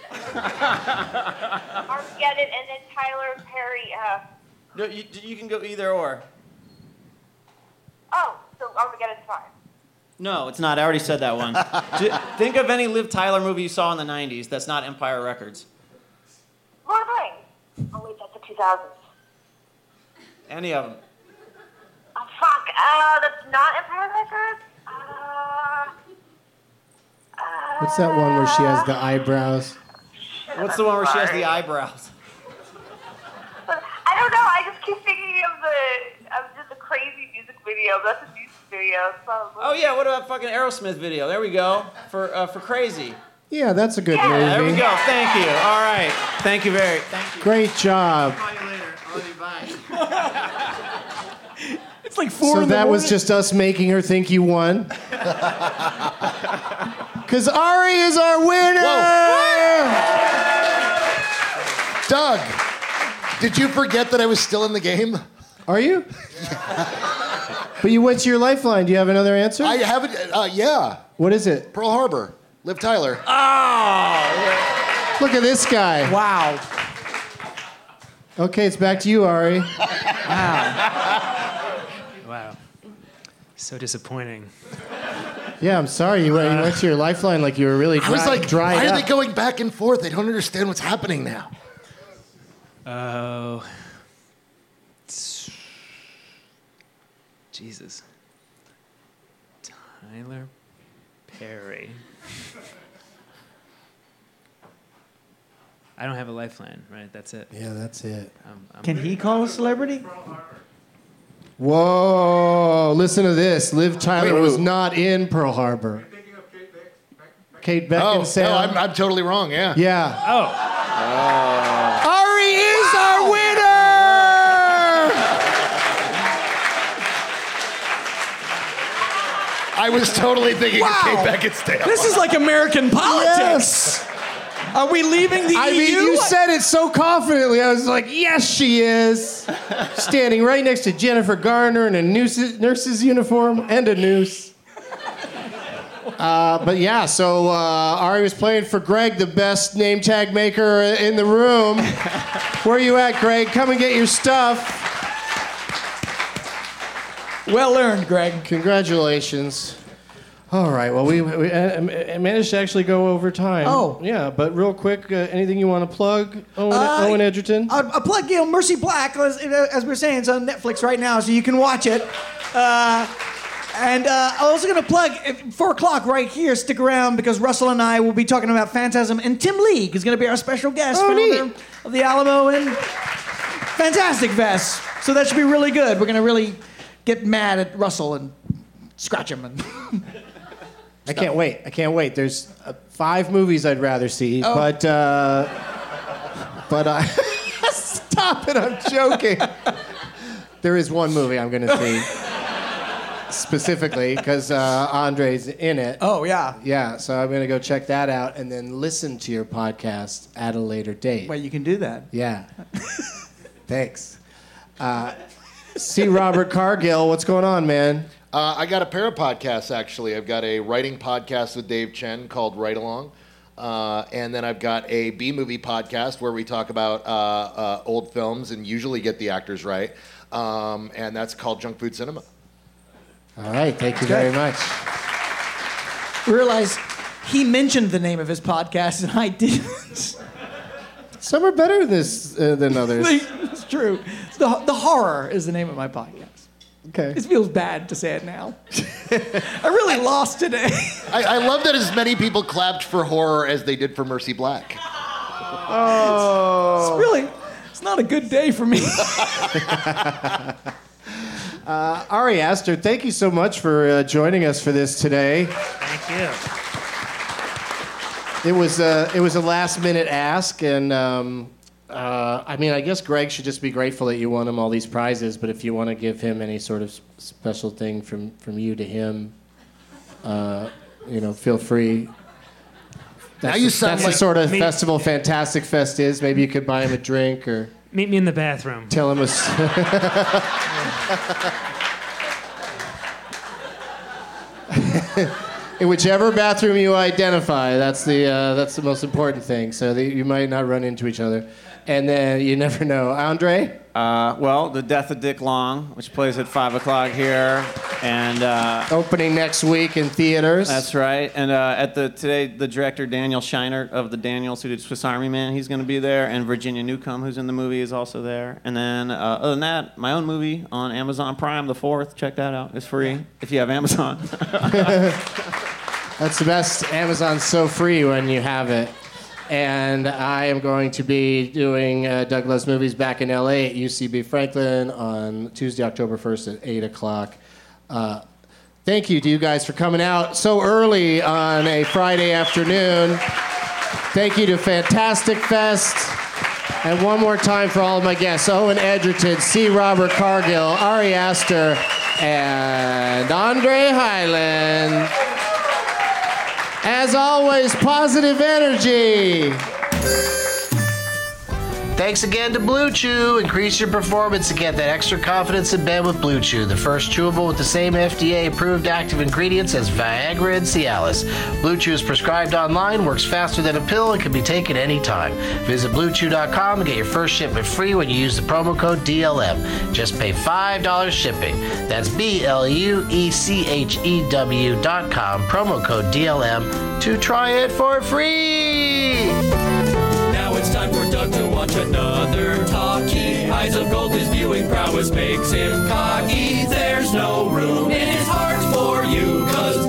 Armageddon, and then Tyler Perry. No, you can go either or. Oh, so Armageddon's fine. No, it's not. I already said that one. Think of any Liv Tyler movie you saw in the 90s that's not Empire Records. Lord of the Rings. Oh, wait, that's the 2000s. Any of them. Oh, fuck. That's not Empire Records? What's that one where she has the eyebrows? What's the one where she has the eyebrows? I don't know. I just keep thinking of just a crazy music video. That's a music video. Oh, yeah, what about fucking Aerosmith video? There we go. For Crazy. Yeah, that's a good movie. There we go. Thank you. All right. Thank you. Great job. Call you later. I love you. Bye. It's like 4 So in the that was morning. just us making her think you won. Because Ari is our winner! Doug, did you forget that I was still in the game? Are you? But you went to your lifeline. Do you have another answer? I haven't. Yeah. What is it? Pearl Harbor. Liv Tyler. Oh! Look at this guy. Wow. Okay, it's back to you, Ari. Wow. So disappointing. Yeah, I'm sorry. You went to your lifeline like you were really I was like, dried why up. are they going back and forth? They don't understand what's happening now. Oh. Jesus. Tyler Perry. I don't have a lifeline, right? That's it. Yeah, that's it. Can he call a celebrity? Whoa, listen to this. Liv Tyler was not in Pearl Harbor. Kate Beckinsale. No, I'm totally wrong, yeah. Yeah. Oh. Ari is our winner! I was totally thinking of Kate Beckinsale. This is like American politics. Are we leaving the EU? I mean, you said it so confidently. I was like, yes, she is. Standing right next to Jennifer Garner in a nurse's uniform and a noose. But yeah, so Ari was playing for Greg, the best name tag maker in the room. Where are you at, Greg? Come and get your stuff. Well earned, Greg. Congratulations. All right, well, we managed to actually go over time. Oh. Yeah, but real quick, anything you want to plug, Owen Edgerton? I'll plug, Mercy Black, as we're saying, it's on Netflix right now, so you can watch it. And I'm also going to plug, at 4 o'clock right here, stick around, because Russell and I will be talking about Phantasm, and Tim League is going to be our special guest of the Alamo, and fantastic vest. So that should be really good. We're going to really get mad at Russell and scratch him. And I can't wait. There's 5 movies I'd rather see, but I stop it. I'm joking. There is one movie I'm going to see specifically because Andre's in it. Oh yeah. Yeah. So I'm going to go check that out and then listen to your podcast at a later date. Well, you can do that. Yeah. Thanks. C. Robert Cargill, what's going on, man? I got a pair of podcasts, actually. I've got a writing podcast with Dave Chen called Write Along. And then I've got a B-movie podcast where we talk about old films and usually get the actors right. And that's called Junk Food Cinema. All right. Thank you very much. Realize he mentioned the name of his podcast and I didn't. Some are better than others. It's true. The Horror is the name of my podcast. Okay. It feels bad to say it now. I really lost today. I love that as many people clapped for Horror as they did for Mercy Black. Oh. It's not a good day for me. Ari Aster, thank you so much for joining us for this today. Thank you. It was a last-minute ask, and I mean, I guess Greg should just be grateful that you won him all these prizes, but if you want to give him any sort of special thing from you to him, feel free. That's the sort of festival Fantastic Fest is. Maybe you could buy him a drink or... Meet me in the bathroom. Tell him in whichever bathroom you identify, that's the most important thing. So you might not run into each other. And then you never know. Andre? Well, The Death of Dick Long, which plays at 5 o'clock here. And opening next week in theaters. That's right. And today, the director, Daniel Scheinert of The Daniels, who did Swiss Army Man, he's going to be there. And Virginia Newcomb, who's in the movie, is also there. And then, other than that, my own movie on Amazon Prime, The Fourth. Check that out. It's free if you have Amazon. That's the best. Amazon's so free when you have it. And I am going to be doing Doug Loves Movies back in L.A. at UCB Franklin on Tuesday, October 1st at 8 o'clock. Thank you to you guys for coming out so early on a Friday afternoon. Thank you to Fantastic Fest. And one more time for all of my guests, Owen Edgerton, C. Robert Cargill, Ari Aster, and Andre Hyland. As always, positive energy. Thanks again to Blue Chew. Increase your performance and get that extra confidence in bed with Blue Chew, the first chewable with the same FDA-approved active ingredients as Viagra and Cialis. Blue Chew is prescribed online, works faster than a pill, and can be taken anytime. Visit BlueChew.com and get your first shipment free when you use the promo code DLM. Just pay $5 shipping. That's BLUECHEW.com, promo code DLM, to try it for free. Now it's time for Doug to watch another talkie. Eyes of gold, his viewing prowess makes him cocky. There's no room in his heart for you, 'cause